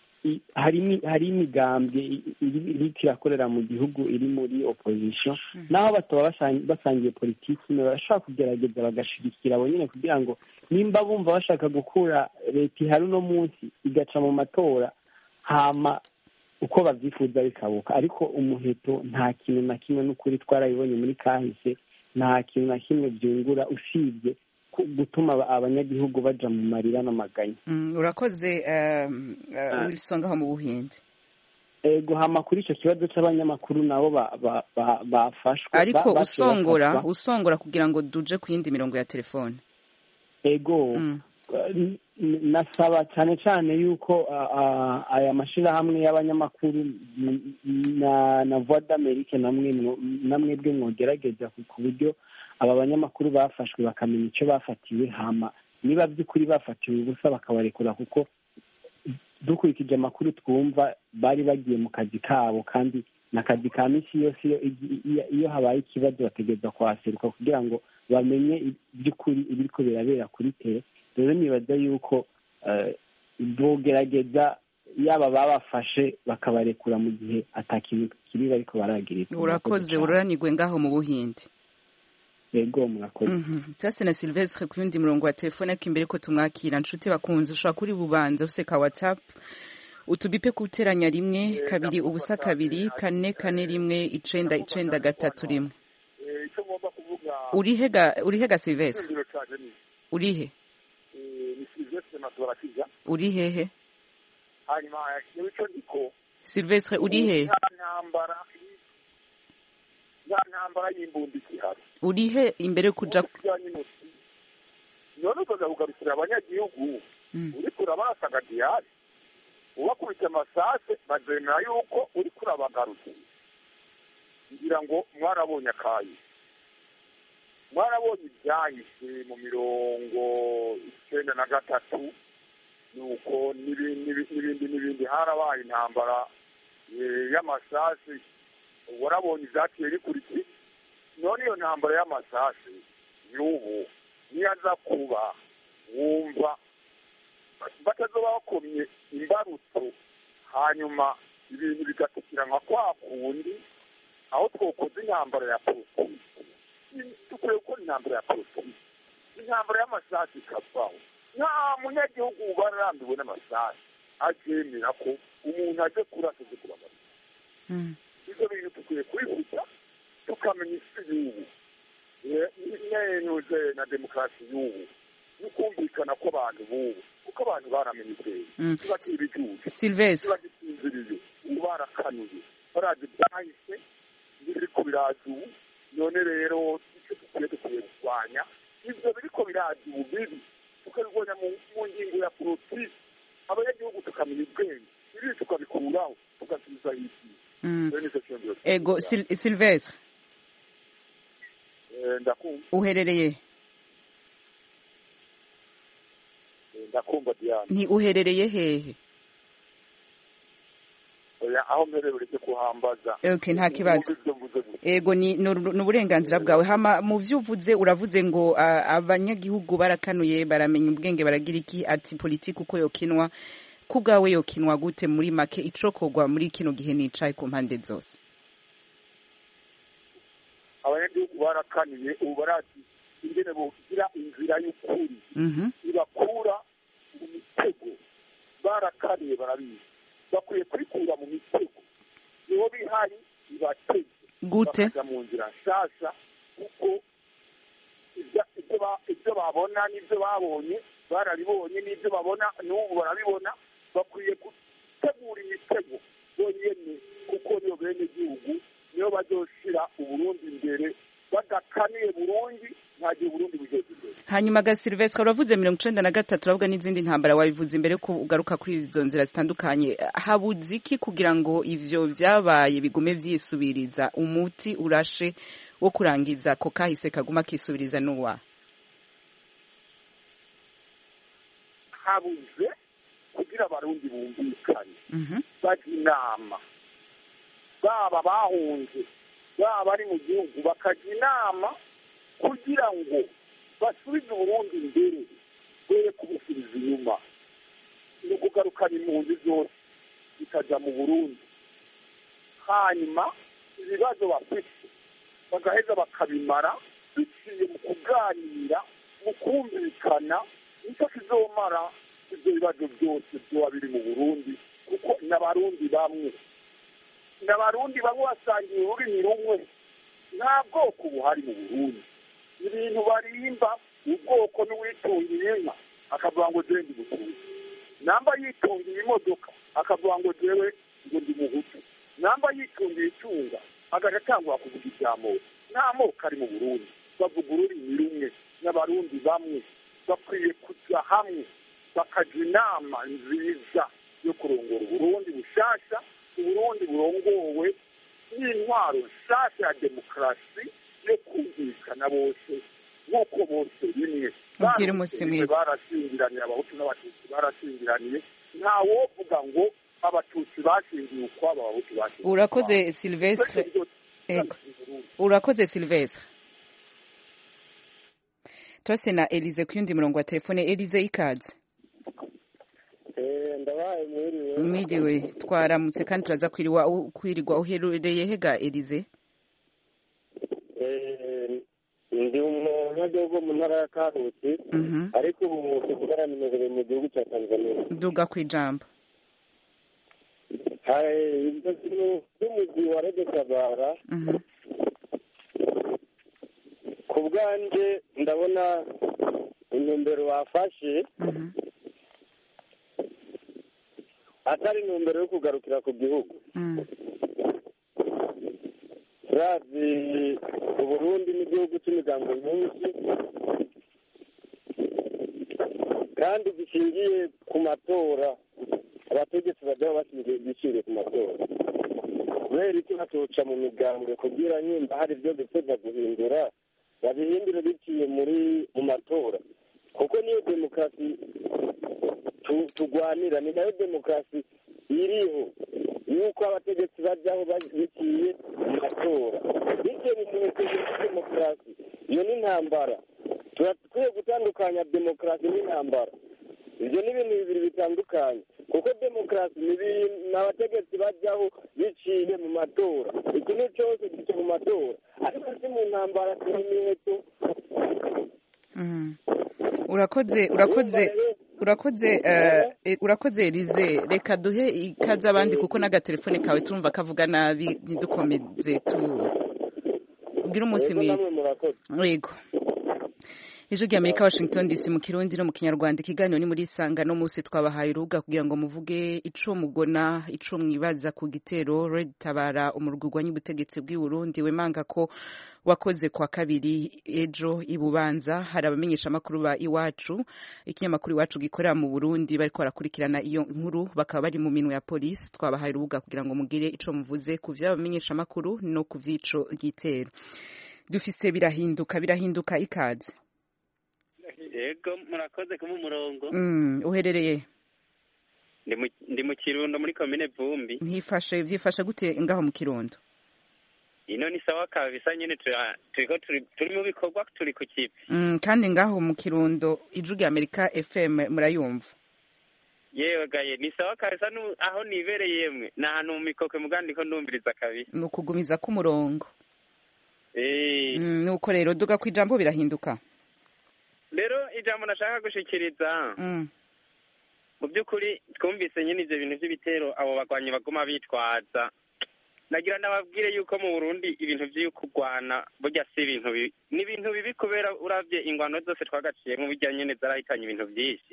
hari imigambwe iriko irakorera mu gihugu iri muri opposition naho bataba basangiye politiki barashobora kugerageza bagashigikira abo nyene kugira ngo nimba bumva bashaka gukura leta ihari uno munsi igaca mu matora hama uko bavyifuza bikabuka ariko umuheto nta kintu na kimwe n'ukuri twarabibonye muri kahise nta kintu na kimwe vyungura usibye gutuma abanyagihugu baja mu marira n'amaganya urakoze Wilson ngaho mu Buhindi ego hama kuri ico kibazo c'abanyamakuru nabo bafashwe ariko usongora usongora kugira ngo duje ku yindi mirongo ya telefone ego nasaba cyane cyane yuko aya mashirahamwe y'abanyamakuru na na Voix d'Amerique namwe namwe bwe mwogerageza ku buryo aba banyamakuru bafashwe bakamenya icyo bafatiwe hama niba by'ukuri bafatiwe ubusa bakabarekura kuko dukurikije amakuru twumva bari bagiye mu kazi kabo kandi n'akazi ka misi yose iyo habaye ikibazo bategereza kuhaseruka kugira ngo bamenye by'ukuri ibiriko birabera kuri tere rero nibaza yuko bogerageza yaba babafashe bakabarekura mu gihe atakintu kiri bariko baragirira urakoze uranigwe ngaho mu Buhindi yego murakoze Tase na Silvestre ku yundi murongo wa telefone ko imbere ko tumwakira nshuti bakunze ushaka kuri bubanza useka WhatsApp utubipe kuteranya rimwe kabiri ubusa kabiri kane kane rimwe icenda icenda gatatu rimwe urihega urihega Silvestre urihe urihehe Silvestre urihe ya ntambara y'imbundiki hari urihe imbere kuja none ukaza kugarukira abanyagihugu uri kurabasanga diyari ubakubita amasase bazemera yuko uri kurabagarukira ngira ngo mwarabonye akayi mwarabonye ibyahise mu mirongo icyenda na gatatu nuko n'ibindi n'ibindi n'ibindi harabaye intambara y'amasase warabonye ivyateye bikurikira none iyo ntambara y'amasasi y'ubu niyo aza kuba wumva batazoba bakomye imbarutso hanyuma ibintu bigatukira nka kwa kundi aho twokoze intambara ya politiki dukwiye gukora intambara ya politiki intambara y'amasasi ikavaho nta munyagihugu uba ararambiwe n'amasasi abyemera ko umuntu aje kurasa aje kubagana ibyo bintu dukwiye kubivuga tukamenya isi y'ubu nenuze na demokarasi y'ubu nukumvikana ko abantu bubu kuko abantu baramenye ubwenge ntibakiri ibijuju ntibagisinziriye ubu barakanuye barazi byahise biriko biraza ubu none rero icyo dukwiye dukwiye kurwanya ivyo biriko biraza ubu bibi tukabibona mu ngingo ya politiki abanyagihugu tukamenya ubwenge ibi tukabikuraho tugasubiza hisi ego Sylvestre ndakumva uherereye ndakumva Diana nti uherereye hehe oya aho mpereye ureke kuhambaza okay nta kibazo ego ni n'uburenganzira bwawe hama mu vyo uvuze uravuze ngo uh, abanyagihugu barakanuye baramenya ubwenge baragira iki ati politiki uko yokinwa kubwawe yokinwa gute muri make icokogwa muri kino gihe nicaye ku mpande zose abanyagihugu barakaniye ubu barazi ingene bogira inzira y'ukuri ibakura mu mitego barakaniye barabizi bakwiye kwikura mu mitego niho bihari ibatege gute bakaja mu nzira nshasha kuko ibyo babona n'ibyo babonye barabibonye n'ibyo babona n'ubu barabibona bakwiye gutegura imitego bonyene kuko niyo bene gihugu niyo bazoshira uburundi imbere badakaniye burundi ntagiye burundi bugeze imbere hanyuma ga Sylvestre uravuze mirongo icenda na gatatu uravuga n'izindi ntambara wabivuze imbere ko ugaruka kuri izo nzira zitandukanye habuze iki kugira ngo ivyo vyabaye bigume vyisubiriza umuti urashe wo kurangiza ko kahise kaguma kisubiriza n'uwa habuze kugira abarundi bumvikane bajya inama baba bahunze baba bari mu gihugu bakajya inama kugira ngo basubize uburundi imbere bere kubusubiza inyuma ni ukugarukana impunzi zose zikajya mu burundi hanyuma ibibazo bafite bagaheza bakabimara biciye mu kuganira mu kumvikana nicyo kizomara ibyo bibazo byose byoba biri mu burundi kuko n'abarundi bamwe n'abarundi bamwe basangiye ururimi rumwe nta bwoko buhari mu burundi ibintu barimba ubwoko n'uwitungiye inka akavuga ngo jewe ndi mutuzi namba yitungiye imodoka akavuga ngo jewe ngo ndi muhutu namba yitungiye itunga agaca atangura kuvuga ivy'amoko nta moko ari mu burundi bavuga ururimi rumwe n'abarundi bamwe bakwiye kuja hamwe bakaja inama nziza yo kurongora uburundi bushasha uburundi burongowe n'intwaro nshasha ya demokarasi yo kumvikana bose nk'uko bose rimwe barashingiraniye abahutu n'abatutsi barashingiraniye nta wovuga ngo abatutsi bashingiye ukwabo abahutu bashingiye urakoze Sylvestre ego urakoze Sylvestre tose na Elize kuyundi murongo wa telefone Elize ikaze ndabaye mwiriwe mwiriwe twaramutse kandi turaza kwiriwa kwirirwa uherereye hega Elize ndi umunyagihugu mu ntara ya Karusi ariko ubu tuvugana nimero mu gihugu cya Tanzania duga kwijambo hari ibyo by'umugwi wa Rede Tabara ku bwanje ndabona intumbero wafashe atari intumbero yo kugarukira ku gihugu turazi uburundi n'igihugu cy'imigambo myinshi kandi gishingiye ku matora abategetsi bajya bashingiye ku matora kubera iki batoca mu migambwe kugira nyimba hari ibyo bifuza guhindura babihindure biciye muri mu matora kuko niyo demokarasi tugwanira ni nayo demokarasi iriho yuko abategetsi bajyaho biciye mu matora bityo bimuhetse muri demokarasi. Iyo ni intambara. turakwiye gutandukanya demokarasi n'intambara. Ibyo ni ibintu bibiri bitandukanye kuko demokarasi ni abategetsi bajyaho biciye mu matora. ikintu cyose gice mu matora ariko si mu ntambara n'imiheto. urakoze urakoze urakoze urakoze Elize, reka duhe ikaze abandi kuko n'agatelefone kawe turumva kavuga nabi, ntidukomeze tubwire umunsi mwiza. Yego, ijwi ry'Amerika, Washington D C, mu Kirundi no mu Kinyarwanda. Ikiganiro ni muri Isanga. No munsi twabahaye urubuga kugira ngo muvuge ico mugona, ico mwibaza ku gitero Red Tabara, umurwi urwanya ubutegetsi bw'i Burundi wemanga ko wakoze kwa kabiri ejo i Bubanza. Hari abamenyesha makuru ba Iwacu, ikinyamakuru Iwacu gikorera mu Burundi, bariko barakurikirana iyo nkuru, bakaba bari mu minwe ya polisi. Twabahaye urubuga kugira ngo mugire ico muvuze ku vy'abamenyesha makuru no ku vy'ico gitero. Dufise birahinduka birahinduka ikaze. Yego, murakoze ku murongo. Mm, uherereye? Ndi mu ndi mu Kirundo muri commune Vumbi. Ntifashe vyifashe gute ngaho mu Kirundo? Ino ni sawa kabisa nyene, turiko turi turi mu bikorwa, turi ku kipi. Mm, kandi ngaho mu Kirundo ijwi ry'Amerika F M murayumva? Yewe gaye ni sawa kabisa, aho nibereye yemwe na hanu mu mikoke mugandiko ndumviriza kabisa. Nukugumiza ku murongo. Eh. Mm, nuko rero duga kwijambo birahinduka. Rero ijambo nashaka gushikiriza mu by'ukuri twumvise nyine ivyo bintu vy'ibitero abo bagwanyi baguma bitwaza. Nagira ndababwire yuko mu Burundi ibintu vy'ukugwana burya si ibintu bibi, ni ibintu bibi kubera uravye ingwano zose twagaciyemo burya nyene zarahitanye ibintu vyinshi.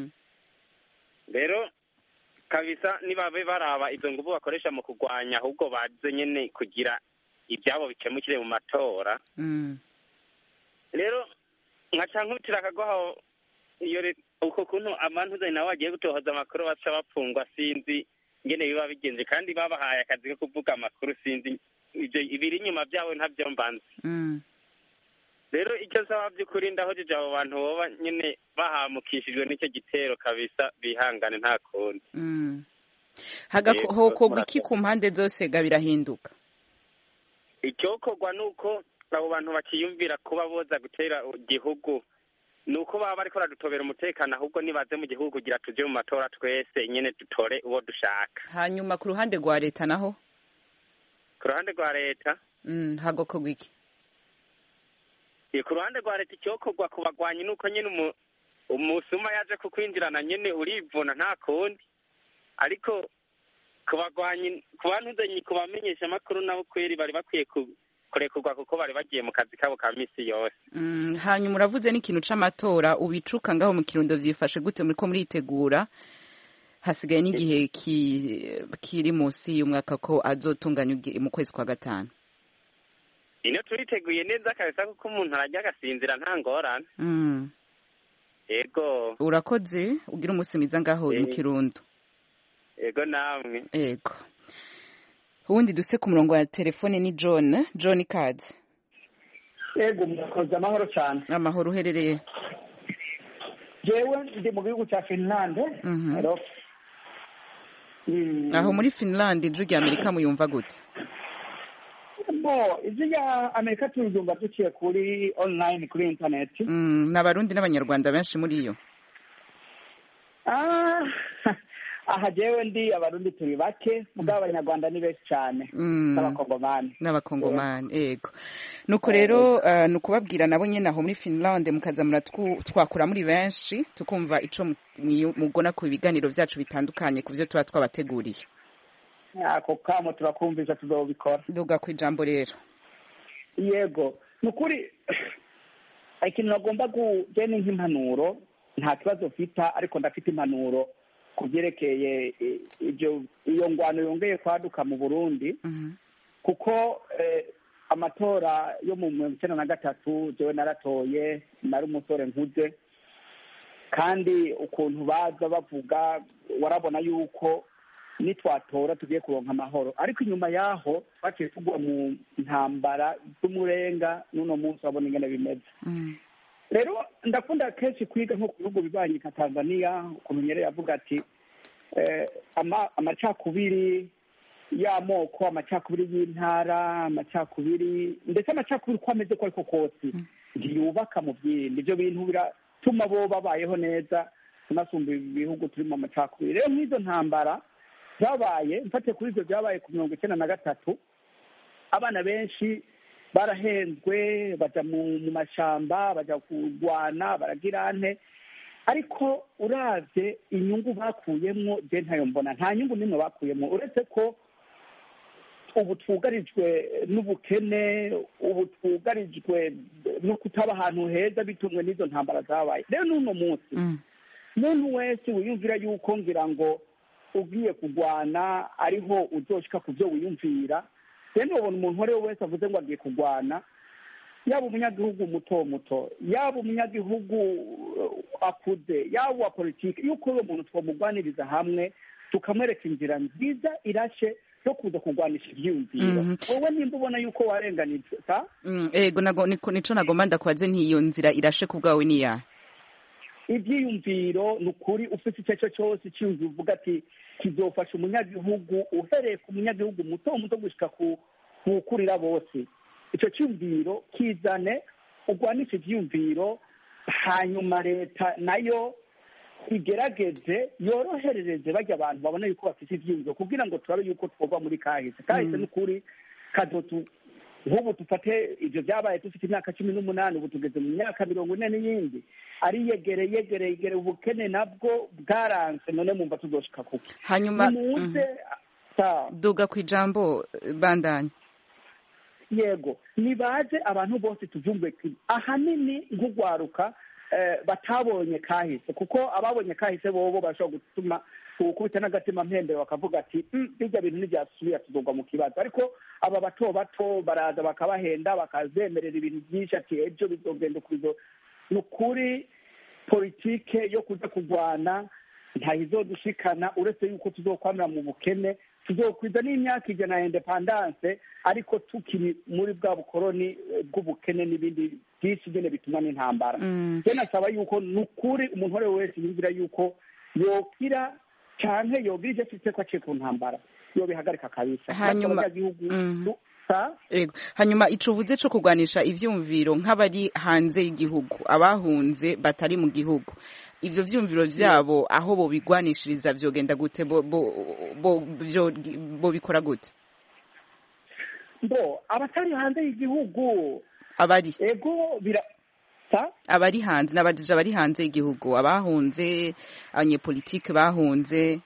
Rero kabisa nibabe baraba izo nguvu bakoresha mu kugwanya, ahubwo baze nyene kugira ibyabo bikemukire mu matora. Rero nkaca nkutira akagoha iyo uko kuntu abantu zari nawe bagiye gutohoza amakuru baca bapfungwa, sinzi ngene biba bigenze, kandi babahaye akazi ko kuvuga amakuru, sinzi ibyo ibiri inyuma byabo ntabyo mbanze. Rero icyo nsaba by'ukuri ndahojeje abo bantu boba nyene bahamukishijwe n'icyo gitero kabisa bihangane nta kundi. Hagakorwa iki ku mpande zose ga birahinduka? Icyokorwa nuko abo bantu bakiyumvira kuba boza gutera igihugu, nuko baba bariko baradutobera umutekano, ahubwo nibaze mu gihugu kugira tuje mu matora twese nyene dutore uwo dushaka. Hanyuma ku ruhande rwa leta naho? Ku ruhande rwa leta mm, hagokorwa iki? Ye, ku ruhande rwa leta icyokorwa ku bagwanyi nuko nyene umusuma yaje kukwinjirana nyene urivuna nta kundi, ariko ku bagwanyi ku bantu zenyi ku bamenyesha makuru nabo kweri bari bakwiye ku kurekurwa kuko bari bagiye mu kazi kabo ka misi yose. Mm, hanyuma uravuze n'ikintu c'amatora ubicuka ngaho mu Kirundo vyifashe gute muriko muritegura? Hasigaye n'igihe ki, kiri musi y'umwaka ko azotunganya mu kwezi kwa gatanu. Ino turiteguye neza kabisa kuko umuntu arajya agasinzira nta ngorane. Mm. Ego. Urakoze, ugira umunsi mwiza ngaho mu Kirundo. Ego namwe. Ego. Ubundi duse ku murongo wa telefone ni John. John Kads. Ego, murakoze, amahoro cyane. Amahoro, uherereye? Jewe ndi mu gihugu cya Finland. Mhm. Hello. Mm. Aho muri Finland ijwi ry'Amerika muyumva gute? Bo, ijwi ry'Amerika tuyumva duciye kuri online kuri internet. Mm, n'abarundi n'abanyarwanda benshi muri yo. Ah, aha jewe ndi abarundi turi bake, mugabo abanyarwanda ni benshi cyane. N'abakongomani. N'abakongomani, ego. Nuko rero uh, nukubabwira nabo nyene aho muri Finland mukaza muratwakura muri benshi tukumva ico mugona ku biganiro vyacu bitandukanye kuvyo tuba twabateguriye. Ako kamo turakumvisha tuzobikora. Duga ku ijambo rero. Yego, nukuri ikintu nagomba kugena nk'impanuro, nta kibazo mfita ariko ndafite impanuro kugerekeye ibyo iyo ngwano yongeye kwaduka mu Burundi. Mm-hmm. Kuko eh, amatora yo mu mirongo icyenda na gatatu jewe naratoye, nari umusore nkuze, kandi ukuntu baza bavuga warabona yuko nitwatora tugiye kuronka amahoro, ariko inyuma yaho baciye tugwa mu ntambara z'umurenga, n'uno munsi wabona ingene bimeze. Mm. Rero ndakunda kenshi kwiga nko ku bihugu bibanyi nka Tanzania, ukuntu nyere yavuga ati eh, ama amacakubiri y'amoko amacakubiri y'intara amacakubiri ndetse amacakubiri uko ameze ko ariko kose ntiyubaka mu byindi ibyo bintu biratuma bo babayeho neza tunasumba ibihugu turimo amacakubiri rero nk'izo ntambara zabaye mfatiye kuri ibyo byabaye ku mirongo icyenda na gatatu abana benshi barahenzwe bajya mu mashyamba bajya kurwana baragira ane ariko uravye inyungu bakuyemwo je ntayo mbona nta nyungu nimwe bakuyemwo uretse ko ubu twugarijwe n'ubukene ubu twugarijwe no kutaba ahantu heza bitumwe n'izo ntambara zabaye rero n'uno munsi muntu wese wiyumvira yuko ngira ngo ugiye kurwana ariho uzoshika ku byo wiyumvira rero ubona umuntu uwo ari we wese avuze ngo agiye kurwana yaba umunyagihugu muto muto yaba umunyagihugu akuze yaba uwa politiki yuko uwo muntu twamugwaniriza hamwe tukamwereka inzira nziza irashe yo kuza kurwanisha ibyiyumviro wowe nimba ubona yuko warenganije ego nico nagomba ndakwaze ntiyo nzira irashe ku bwawe niyahe ibyiyumviro ni ukuri ufite icyo cyo cyose icyiyumviro uvuga ati kizofasha umunyagihugu uhereye ku munyagihugu muto muto gushyika ku ukurira bose icyo cyumviro kizane urwanisha ibyiyumviro hanyuma leta nayo igerageze yoroherereze bajya abantu babona yuko bafite ibyiyumviro kugira ngo turabe yuko twova muri kahise kahise n'ukuri kadotu nk'ubu dufate ibyo byabaye dufite imyaka cumi n'umunani ubu tugeze mu myaka mirongo ine n'iyindi ari yegere yegere yegere ubukene nabwo bwaranze none mumva tuzoshika kuko hanyuma duga ku ijambo bandanya yego nibaze abantu bose tuvyumve ahanini nk'ugwaruka batabonye kahise kuko ababonye kahise bobo bashobora gutuma ukubita n'agatima mpembero bakavuga ati bijya bintu ntibyasubira tuzogwa mu kibazo ariko aba bato bato baraza bakabahenda bakazemerera ibintu byinshi ati ejo bizogenda ukurizo ni ukuri politike yo kuja kurwana ntayizodushikana uretse yuko tuzokwamira mu bukene tuzokwiza n'imyaka ijana ya independance ariko tukiri muri bwa bukoroni bw'ubukene n'ibindi byinshi nyine bituma n'intambara je nasaba yuko ni ukuri umuntu uwo ari we wese yumvira yuko yokira canke yogira ivyo afise ko aciye ku ntambara yobihagarika kabisa hanyuma ego hanyuma ico uvuze co kurwanisha ivyumviro nk'abari hanze y'igihugu abahunze batari mu gihugu ivyo vyumviro vyabo aho bo bigwanishiriza vyogenda gute bo bo bo bikora gute bo abatari hanze y'igihugu abari ego bira abari hanze n'abajije abari hanze y'igihugu abahunze abanyepolitike bahunze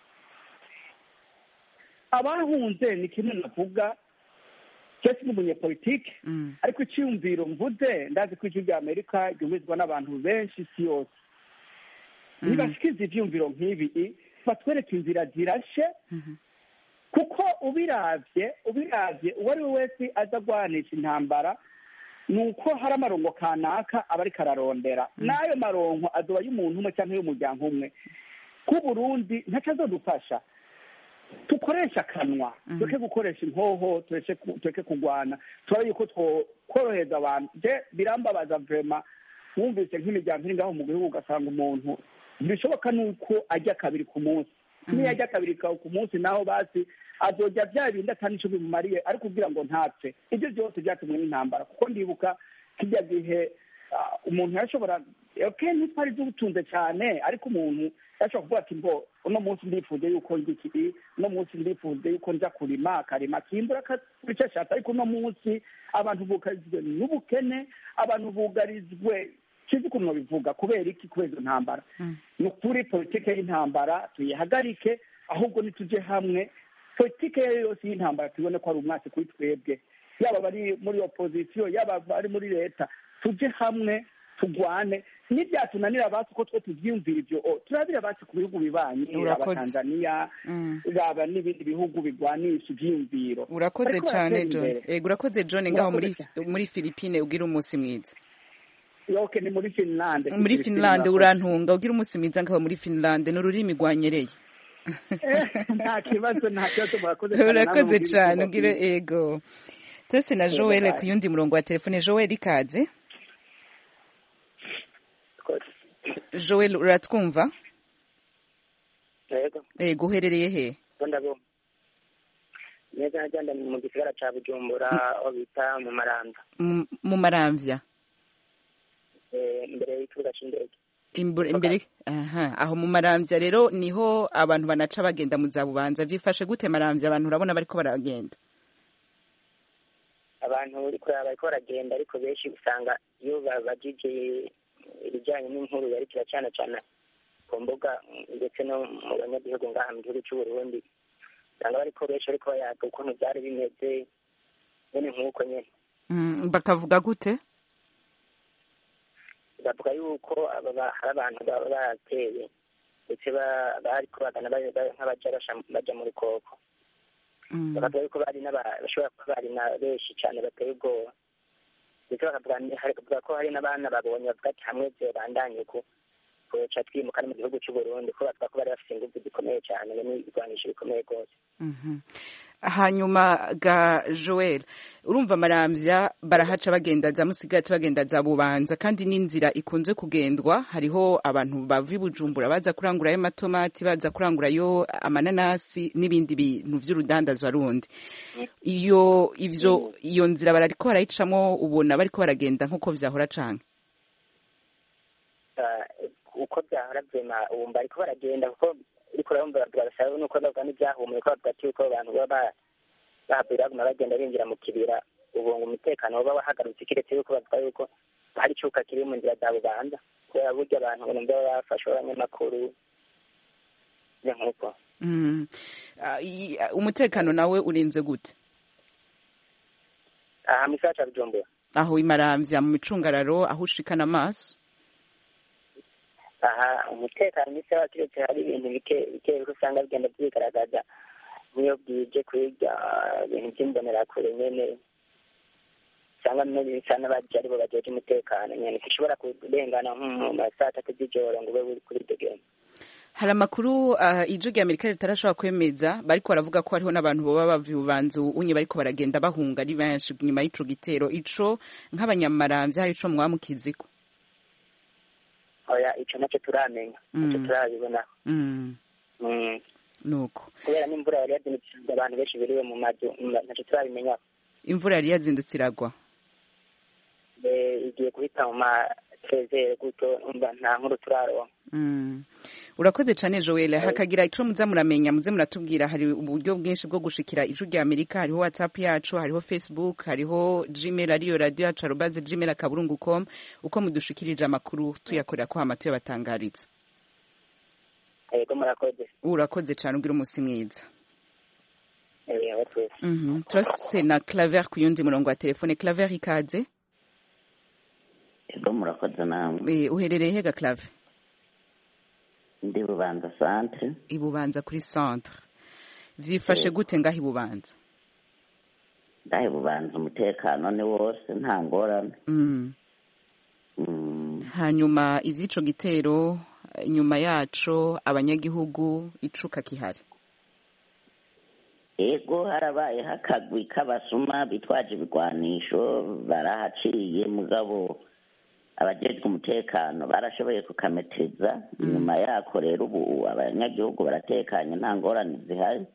abahunze ni kimwe navuga cyese n'umunyepolitike ariko icyumviro mvuze ndazi ko ijwi rya amerika ryumvizwa n'abantu benshi isi yose nibashikiza ivyumviro nk'ibi batwereka inzira zirashe kuko ubiravye ubiravye uwo ari we wese aza agwanisha intambara ni uko hari amarongo kanaka aba ariko ararondera n'ayo marongo azoba y'umuntu umwe cyangwa y'umuryango umwe ku Burundi ntaco azodufasha tukoresha akanwa tureke gukoresha inkoho tureke kurwana turabe yuko tworohereza abantu je birambabaza vrema wumvise nk'imiryango iri ngaho mu gihugu ugasanga umuntu bishoboka nuko ajya kabiri ku munsi niyo ajya kabiri ku munsi naho basi azojya bya bindi atani ico bimumariye ariko kugira ngo ntapfe ibyo byose byatumwe n'intambara kuko ndibuka kijya gihe umuntu yashobora okay ntitwari dutunze cyane ariko umuntu yashobora kuvuga ati mbo uno munsi ndifuze yuko ngiki uno munsi ndifuze yuko nja kurima akarima kimbura kabica shata ariko uno munsi abantu bugarizwe n'ubukene abantu bugarizwe kizi ukuntu bivuga kubera iki kubera izo ntambara ni ukuri politike y'intambara tuyihagarike ahubwo nituje hamwe politike yose y'intambara tubone ko ari umwasi kuri twebwe yaba bari muri opozisiyo yaba bari muri leta tuje hamwe tugwane n'ibyatunanira abacu ko twe tuvyumvira ivyo turabira abacu ku bihugu bibanyi aba Tanzania raba n'ibindi bihugu bigwanisha ivyumviro urakoze cyane John ego urakoze John ngaho muri muri Philippine ugira umunsi mwiza yoke ni muri Finland muri Finland urantunga ugira umunsi mwiza ngaho muri Finland n'ururimi rwanyereye nta kibazo nta kibazo murakoze cyane urakoze cyane ugire ego tese na Joel ku yundi murongo wa telefone Joel ikaze Joel uratwumva yego ego uherereye he neza na neza mu gisagara ca Bujumbura aho bita mu Maramvya. Mu Maramvya imbere y'ikibuga c'indege. Imbere aha aho mu Maramvya rero niho abantu banaca bagenda mu za Bubanza. Vyifashe gute Maramvya, abantu urabona bariko baragenda? Abantu uriko bariko baragenda ariko benshi usanga iyo babajije ibijyanye n'inkuru yari kiracana cyane ku mbuga ndetse no mu banyagihugu ngaha mu gihugu cy'u Burundi, usanga bariko benshi ariko bayaga ukuntu byari bimeze nyene nk'uko nyene. Bakavuga gute? Bavuga yuko hari abantu baba bateye ndetse bariko bagana nk'abaja baja mu rukoko. Bakavuga yuko bari bashobora kuba bari na benshi cyane bateye ubwoba, ndetse bakavuga ko hari n'abana babonye bavuga ati hamwe vyobandanye ku kuca twimuka no mu gihugu cy'u Burundi, ko bavuga ko bari bafite ingufu zikomeye cyane n'ibigwanisho bikomeye rwose. Hanyuma ga Joel, urumva Maramvya barahaca bagenda za Musigati bagenda za Bubanza, kandi n'inzira ikunze kugendwa. Hariho abantu bavi Bujumbura baza kurangura ayo matomati, baza kurangura yo amananasi n'ibindi bintu vy'urudandazwa rundi. Iyo ivyo iyo nzira barariko barayicamo, ubona bariko baragenda nkuko vyahora canke? Uko byahora vyema ubu bariko baragenda kuko ariko urumva barasaba nuko bavuga n'ibyahumuye ko bavuga ati uko abantu baba bahabwira baguma bagenda binjira mu kibira, ubu ngo umutekano uba wahagarutse, kiretse yuko bavuga yuko hari icuka kiri mu nzira za Bubanza kubera burya abantu ngo nimba bafashe abanyamakuru nk'uko. Umutekano nawe urinze gute aha mu gisagara ca Bujumbura? Aho i Maramvya mu micungararo aho ushikana amaso? Aha umutekano n'ise wakiretse hari ibintu bike bike usanga bigenda byigaragaza niyo bwije kwiga ibintu by'imbonerakure nyene, usanga bisa n'abaje aribo bajeje umutekano nyene, ushobora kurengana mu masaha atatu z'ijoro ngo ube uri kuri degema. Hari amakuru ijwi rya Amerika ritarashobora kwemeza, bariko baravuga ko hariho n'abantu baba bava Bubanza unye bariko baragenda bahunga ari benshi nyuma y'ico gitero. Ico nk'abanyamaramvya hari ico mwamukiziko? Oya, ico nacyo turamenya, ico turabibona. Nuko kubera n'imvura yari yazindutse abantu benshi biriwe mu mazu, nacyo turabimenya. Imvura yari yazindutse iragwa? Igiye guhita mu ma trezere guto, nta nkuru turaronka. Urakoze cyane Joel. Hakagira ico muza muramenya muze muratubwira. Hari uburyo bwinshi bwo gushikira ijwi rya Amerika, hariho WhatsApp yacu, hariho Facebook, hariho Gmail ariyo radio yacu arobase gmail akaburungu com. Uko mudushikirije amakuru tuyakorera ko hama tuyabatangaritsa. Yego murakoze. Urakoze cyane, ugira umunsi mwiza. Eh twese. Mhm. Turase na Claver ku yundi murongo wa telefone. Claver ikaze? Yego murakoze namwe. Eh uherereye hega Claver? Ndi Bubanza centre. Ibubanza kuri centre. Vyifashe gute ngaho Ibubanza? Ndahe Bubanza umutekano ni wose nta ngorane. Mm. Mm. Hanyuma ivyico gitero nyuma yaco abanyagihugu icuka kihari? Ego harabaye hakagwi k'abasuma bitwaje ibigwanisho barahaciye, mugabo abajejwe umutekano barashoboye kukameteza. Nyuma yako rero ubu abanyagihugu baratekanye nta ngorane zihari.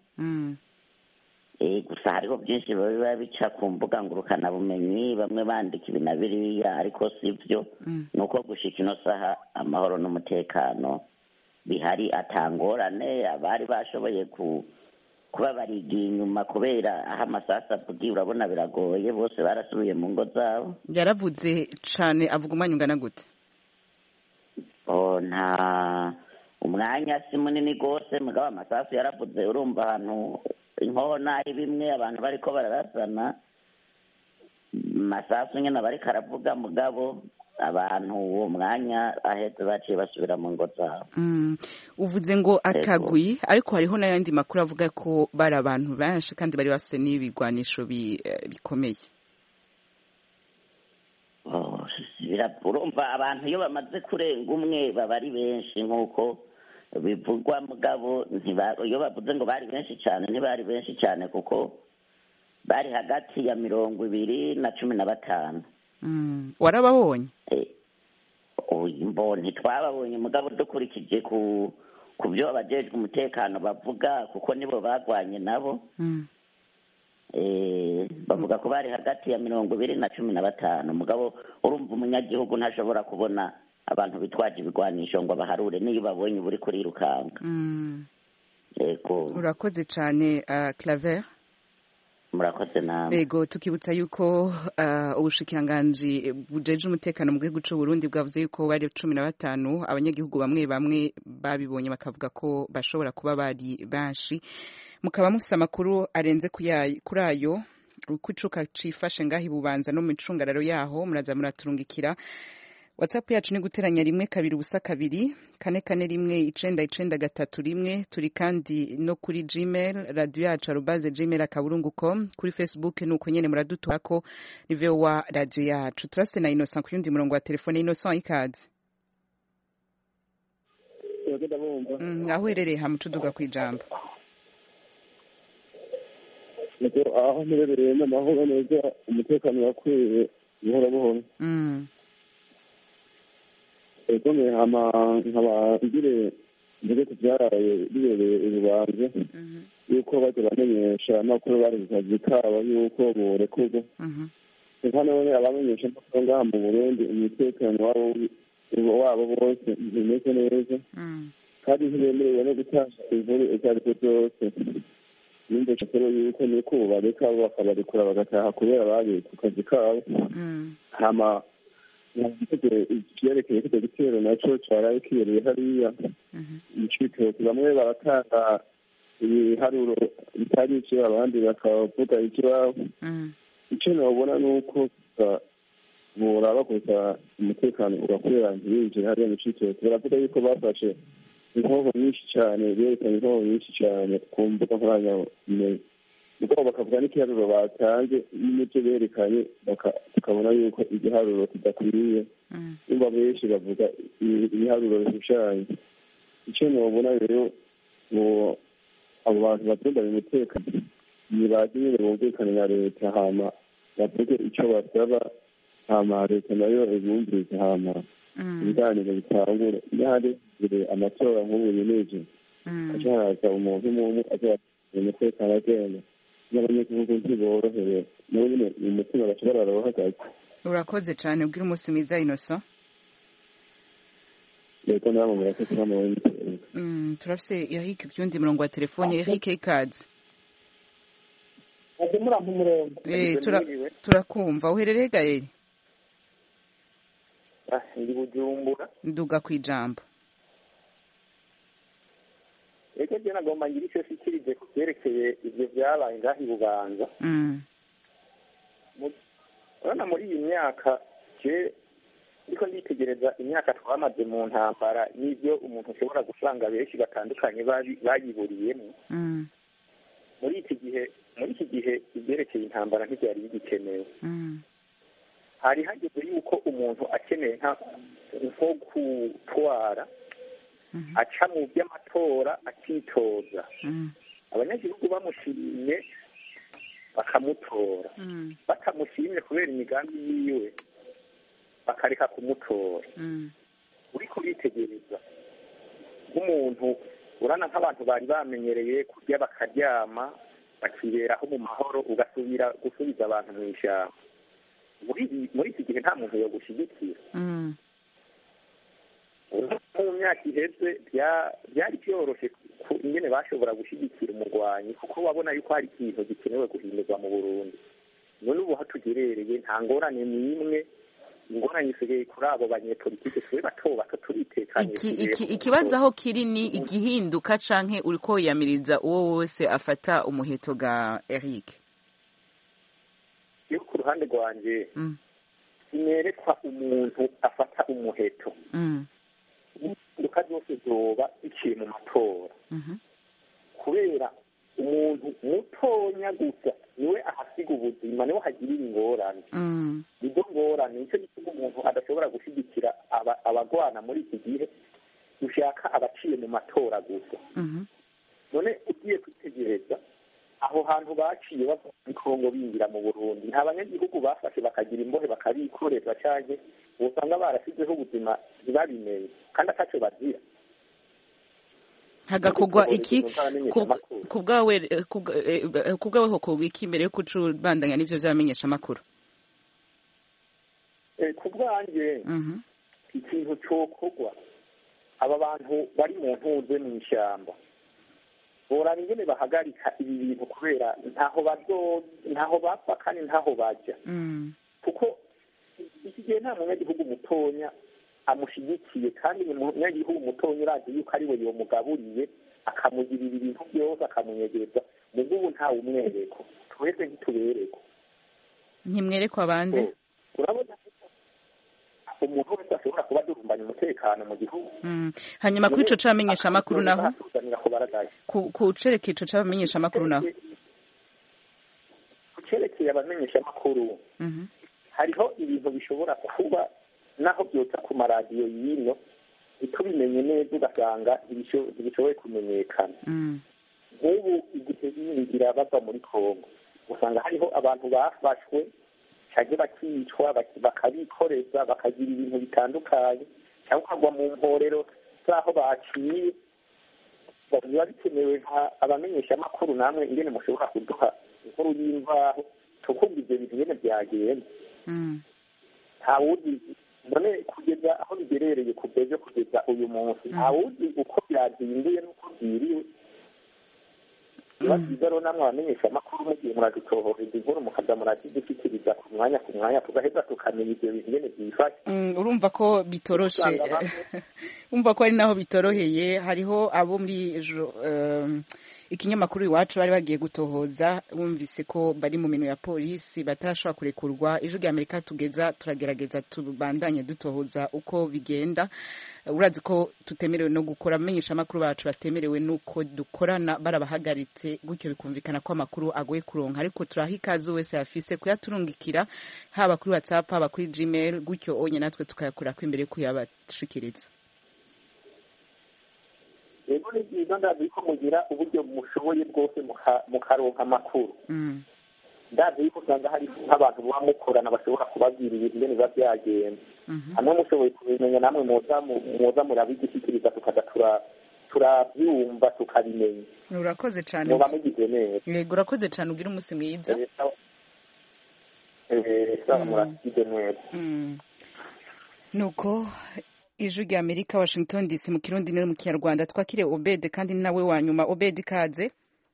Gusa hariho byinshi biba bica ku mbuga ngurukana bumenyi, bamwe bandika ibi na biriya, ariko sivyo. Nuko gushika ino saha amahoro n'umutekano bihari atangorane. Abari bashoboye ku kuba barigiye inyuma kubera aho amasasa avugiye urabona biragoye, bose barasubiye mu ngo zabo. Yaravuze cane avuga umwanya ungana gute? Oh, nta umwanya si munini gose, mugabo amasasu yaravuze. Urumva ahantu inkona ari bimwe abantu bariko bararasana masasu nyene bariko aravuga, mugabo abantu uwo mwanya ahetse baciye basubira mu ngo zabo. Mm. Uvuze ngo akagwi, ariko hariho n'ayandi makuru avuga ko bari abantu benshi kandi bari bafise n'ibigwanisho bikomeye. Oh, urumva abantu iyo bamaze kurenga umwe baba ari benshi nk'uko bivugwa, mugabo iyo bavuze ngo bari benshi cyane ntibari benshi cyane kuko bari hagati ya mirongo ibiri na cumi na batanu. Mm. Warababonye? Mbo ntitwababonye, mugabo dukurikije ku ku byo abajejwe umutekano bavuga kuko nibo bagwanye nabo. bavuga ko bari hagati ya mirongo ibiri na cumi na batanu mugabo urumva umunyagihugu ntashobora kubona abantu bitwaje ibigwanisho ngo baharure niyo babonye buri kurirukanga. Urakoze cyane Claver. Murakoze nawe. Yego tukibutsa yuko ubushikiranganji bujeje umutekano mu gihugu cy'u Burundi bwavuze yuko bari cumi na batanu abanyagihugu bamwe bamwe babibonye bakavuga ko bashobora kuba bari banshi. Mukaba mufise amakuru arenze kuri ayo uko icuka cifashe ngaho ibubanza no mu icungararo yaho muraza muraturungikira. WhatsApp yacu ni guteranya rimwe kabiri ubusa kabiri kane kane rimwe icenda icenda gatatu rimwe. Turi kandi no kuri Gmail radio yacu arobase gmail akaburungu com. Kuri Facebook nuko nyene muradutora ko ni V O A radio yacu. Turase na Innocent ku yundi murongo wa telefone. Innocent ikaze. Mm, aho herereye hamucuduga kwijambo. Niko aho herereye n'amahoro neza umutekano wakwiye buhoro buhoro. Mm. Ego me hama nkabagire mbere kubyaraye bibereye urubanza yuko baje bamenyesha amakuru bari kazi kabo yuko borekurwa. Hano ne abamenyesha ko ngaha mu Burundi umutekano wabo wabo bose bimeze neza kandi ntibemerewe no gutanga inkuru izo zose. Nimba cyakora yuko niko bareka bakabarekura bagataha kubera bari ku kazi kabo. Hama ivyerekeye kino gitero naco caraye kibereye hariya icitoki bamwe baratanga ibiharuro bitari ivyo abandi bakavuga ivy'iwabo. Ico nobona nuko boraba gusa umutekano ugakorera ntibinjire hariya mu citoki. Baravuga yuko bafashe inkoho nyinshi cane berekanye inkoho nyinshi cane ku mbuga nkoranyambaga ubwo bakavuga n'ikiharuro batanze n'ibyo berekanye tukabona yuko igiharuro kidakwiriye. Nimba benshi bavuga ibiharuro bishushanye. Icyo nobona rero ngo abo bantu batunda umutekano nibaze nyine bumvikane na leta hama bavuge icyo basaba hama leta nayo ibumvirize hama ibiganiro bitangure. Iyo hari amatora nk'ubu yemeje aca haraza umuntu umwe aza umutekano agenda n'abanyagihugu ntiborohewe nabo nyine mu mutima bashobora barahagaze. Urakoze cyane ubwira umunsi mwiza Innocent. Yego namwe murakoze namwe. Mm, turafise Eric kundi murongo wa telefone. Eric ikaze. Ade murampa umurongo. Eh tura turakumva uherereye gaye. Ah ndi Bujumbura. Nduga kwijambo. Eko jena gomba ngira icyo sikirije kuvyerekeye ivyo vyabaye ngaho ibubanza. Mm. Urabona muri iyi myaka je ndiko nditegereza imyaka twamaze mu ntambara n'ibyo umuntu ashobora gusanga benshi batandukanye bayiburiyemo. Mm. Muri iki gihe muri iki gihe ibyerekeye intambara ntibyari bigikenewe. Mm. Hari hageze yuko umuntu akeneye nko gutwara aca mu by'amatora akitoza. Abanyagihugu bamushimye bakamutora, batamushimye kubera imigambi yiwe bakareka kumutora. Uri kubitegereza nk'umuntu urana nk'abantu bari bamenyereye kurya bakaryama bakiberaho mu mahoro ugasubira gusubiza abantu mu ishyamba. Muri iki gihe nta muntu yo gushyigikira. Mu myaka iheze byari byoroshye ingene bashobora gushyigikira umurwanyi kuko wabona yuko hari ikintu gikenewe guhindurwa mu Burundi. None ubu hatugerereye nta ngorane n'imwe, ingorane isigaye kuri abo banyepolitike turi bato bato turitekanye. Ikibazo aho kiri ni igihinduka canke uriko wiyamiriza uwo wose afata umuheto ga Eric? Yo ku ruhande rwanje sinerekwa umuntu afata umuheto. Induka zose zoba biciye mu matora kubera umuntu mutonya gusa niwe ahasiga ubuzima niwe hagirira ingorane. Nizo ngorane nicyo gituma umuntu adashobora gushyigikira abagwana muri iki gihe ushaka abaciye mu matora gusa. None ugiye kwitegereza aho hantu baciye bava muri Kongo binjira mu Burundi nta banyagihugu bafashe bakagira imbohe bakabikorera cyane usanga barasizeho ubuzima ntibabimenye kandi ataco bazira. hagakogwa iki ku bwawe ku bwawe hokogwa iki mbere yo kucubandanya n'ivyo vyamenyesha amakuru? ku bwanjye ikintu cokogwa aba bantu bari mu ntuze mu ishyamba boraba ingene bahagarika ibi bintu kubera ntaho bazo ntaho bapfa kandi ntaho bajya kuko iki gihe nta munyagihugu mutonya amushigikiye kandi umunyagihugu mutonya urazi yuko ari we yomugaburiye akamugirira ibintu byose akamunyegereza mu bw'ubu ntawe umwereko twese ntitubereko ntimwerekwa abandi urabona umuntu wese ashobora kuba adurumbanya umutekano mu gihugu. Hanyuma kuri ico c'abamenyesha amakuru naho ku cerekeye ico c'abamenyesha amakuru naho ku cerekeye abamenyesha amakuru hariho ibintu bishobora kuba naho byotsa ku maradiyo y'ino ntitubimenye neza ugasanga ntibishoboye kumenyekana nk'ubu igihe binjira bava muri Kongo usanga hariho abantu bafashwe cyangwa bakicwa bakabikoreza bakagira ibintu bitandukanye cyangwa ukagwa mu mporero z'aho baciye biba bikenewe abamenyesha amakuru namwe ingene mushobora kuduha inkuru y'imvaho tukumva ibyo bintu nyene byagenda ntawuzi none kugeza aho bigerereye kubejo kugeza uyu munsi ntawuzi uko byazinduye n'uko byiriwe byiza rero namwe abamenyesha amakuru mugihe muradutohoreza inkuru mukaza murazidushyikiriza ku mwanya ku mwanya tugaheza tukamenya ibyo bintu nyene byifashe. Urumva ko bitoroshe urumva ko ari naho bitoroheye hariho abo muri ikinyamakuru iwacu bari bagiye gutohoza bumvise ko bari mu minwe ya polisi batarashobora kurekurwa. Ijwi rya Amerika tugeza turagerageza tubandanye dutohoza uko bigenda. Urazi ko tutemerewe no gukora amenyesha amakuru bacu batemerewe nuko dukorana barabahagaritse gutyo bikumvikana ko amakuru agoye kuronka, ariko turaha ikaze wese yafise kuyaturungikira haba kuri WhatsApp haba kuri Gmail gutyo onye natwe tukayakura ko imbere kuyabashikiriza. Ego ni byiza ndazi ko mugira uburyo mushoboye bwose mukaronka amakuru. Ndazi yuko usanga hari nk'abantu muba mukorana bashobora kubabwira ibintu ingene biba byagenda. Hamwe mushoboye kubimenya namwe muza murabidushyikiriza tukaza turabyumva tukabimenya. Urakoze cyane. Muba mugize neza. Yego urakoze cyane ugira umunsi mwiza. Eh, sawa muragize neza. Nuko Ijwi rya Amerika Washington D C mu Kirundi no mu Kinyarwanda twakire Obed kandi nawe wanyuma. Obed kaze.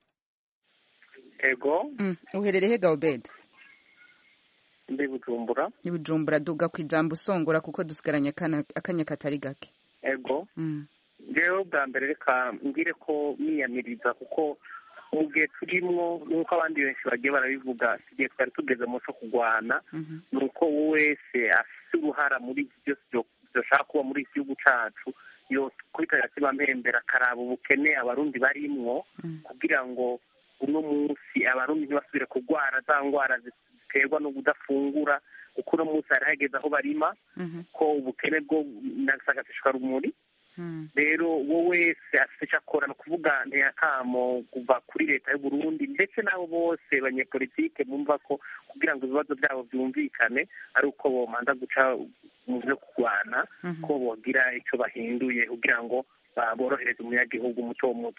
Ego. Mm. Uherere hega Obed? Ndi Bujumbura. Ni Bujumbura duga kwijambo usongora kuko dusigaranye akanya katari gake. Ego. Mm. Jewe bwa mbere reka ngire ko miyamiriza kuko mu gihe turimwo nuko abandi benshi bagiye barabivuga igihe twari tugeze mu cyo kugwana nuko wese afite uruhara muri byose dushaka kuba muri iki gihugu cyacu yo kwitara kiba mpembera karaba ubukene abarundi barimwo kugira ngo uno munsi abarundi ntibasubire kugwara za ngwara ziterwa no kudafungura kuko uno munsi hari hageze aho barima ko ubukene bwo nagasagashishwa rumuri rero wowe wese afite icyo akora no kuvuga ntiyakamo kuva kuri leta y'u Burundi ndetse n'abo bose banyepolitike bumva ko kugira ngo ibibazo byabo byumvikane ari uko bomanza guca mu byo kurwana ko bogira icyo bahinduye kugira ngo borohereze umunyagihugu muto muto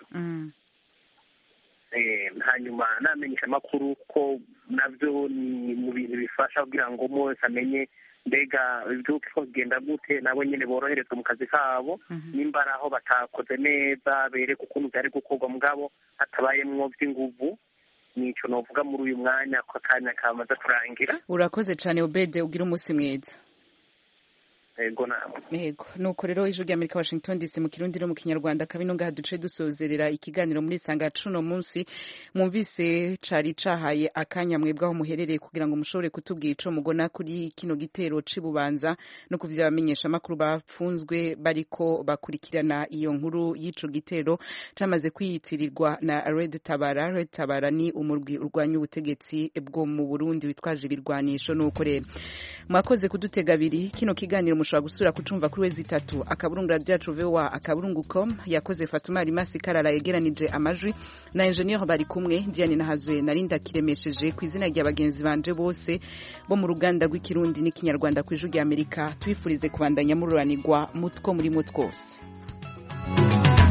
hanyuma namenyesha amakuru ko nabyo ni mu bintu bifasha kugira ngo umwe wese amenye mbega ibyuko kugenda gute nabo nyine boroherezwa mu kazi kabo nimba ari aho batakoze neza bereka ukuntu byari gukorwa mugabo hatabayemwo by'inguvu nico novuga muri uyu mwanya ko kanya kamaze kurangira. Urakoze cyane Obede ugira umunsi mwiza. Ego namwe. Yego nuko rero Ijwi rya Amerika Washington D C mu Kirundi no mu Kinyarwanda kabino ngaha duce dusozerera ikiganiro muri sanga cuno munsi mwumvise cari cahaye akanya mwebwaho muherereye kugira ngo mushobore kutubwira ico mugona kuri kino gitero cibubanza no kuvyabamenyesha makuru bapfunzwe bariko bakurikirana iyo nkuru y'ico gitero camaze kwiyitirirwa na Red Tabara. Red Tabara ni umurwi urwanya ubutegetsi bwo mu Burundi witwaje ibirwanisho nuko rero mwakoze kudutega abiri kino kiganiro mushobora gusura kucumva kuri wezi itatu akaburungu radio V O A akaburungu com yakoze Fatuma Rimasi Karara yegeranije amajwi na engineer bari kumwe Diane Nahazwe narinda kiremesheje ku izina rya bagenzi banje bose bo mu ruganda rw'ikirundi n'ikinyarwanda ku Ijwi rya Amerika twifurize kubandanya mururanirwa mutwo muri mutwose.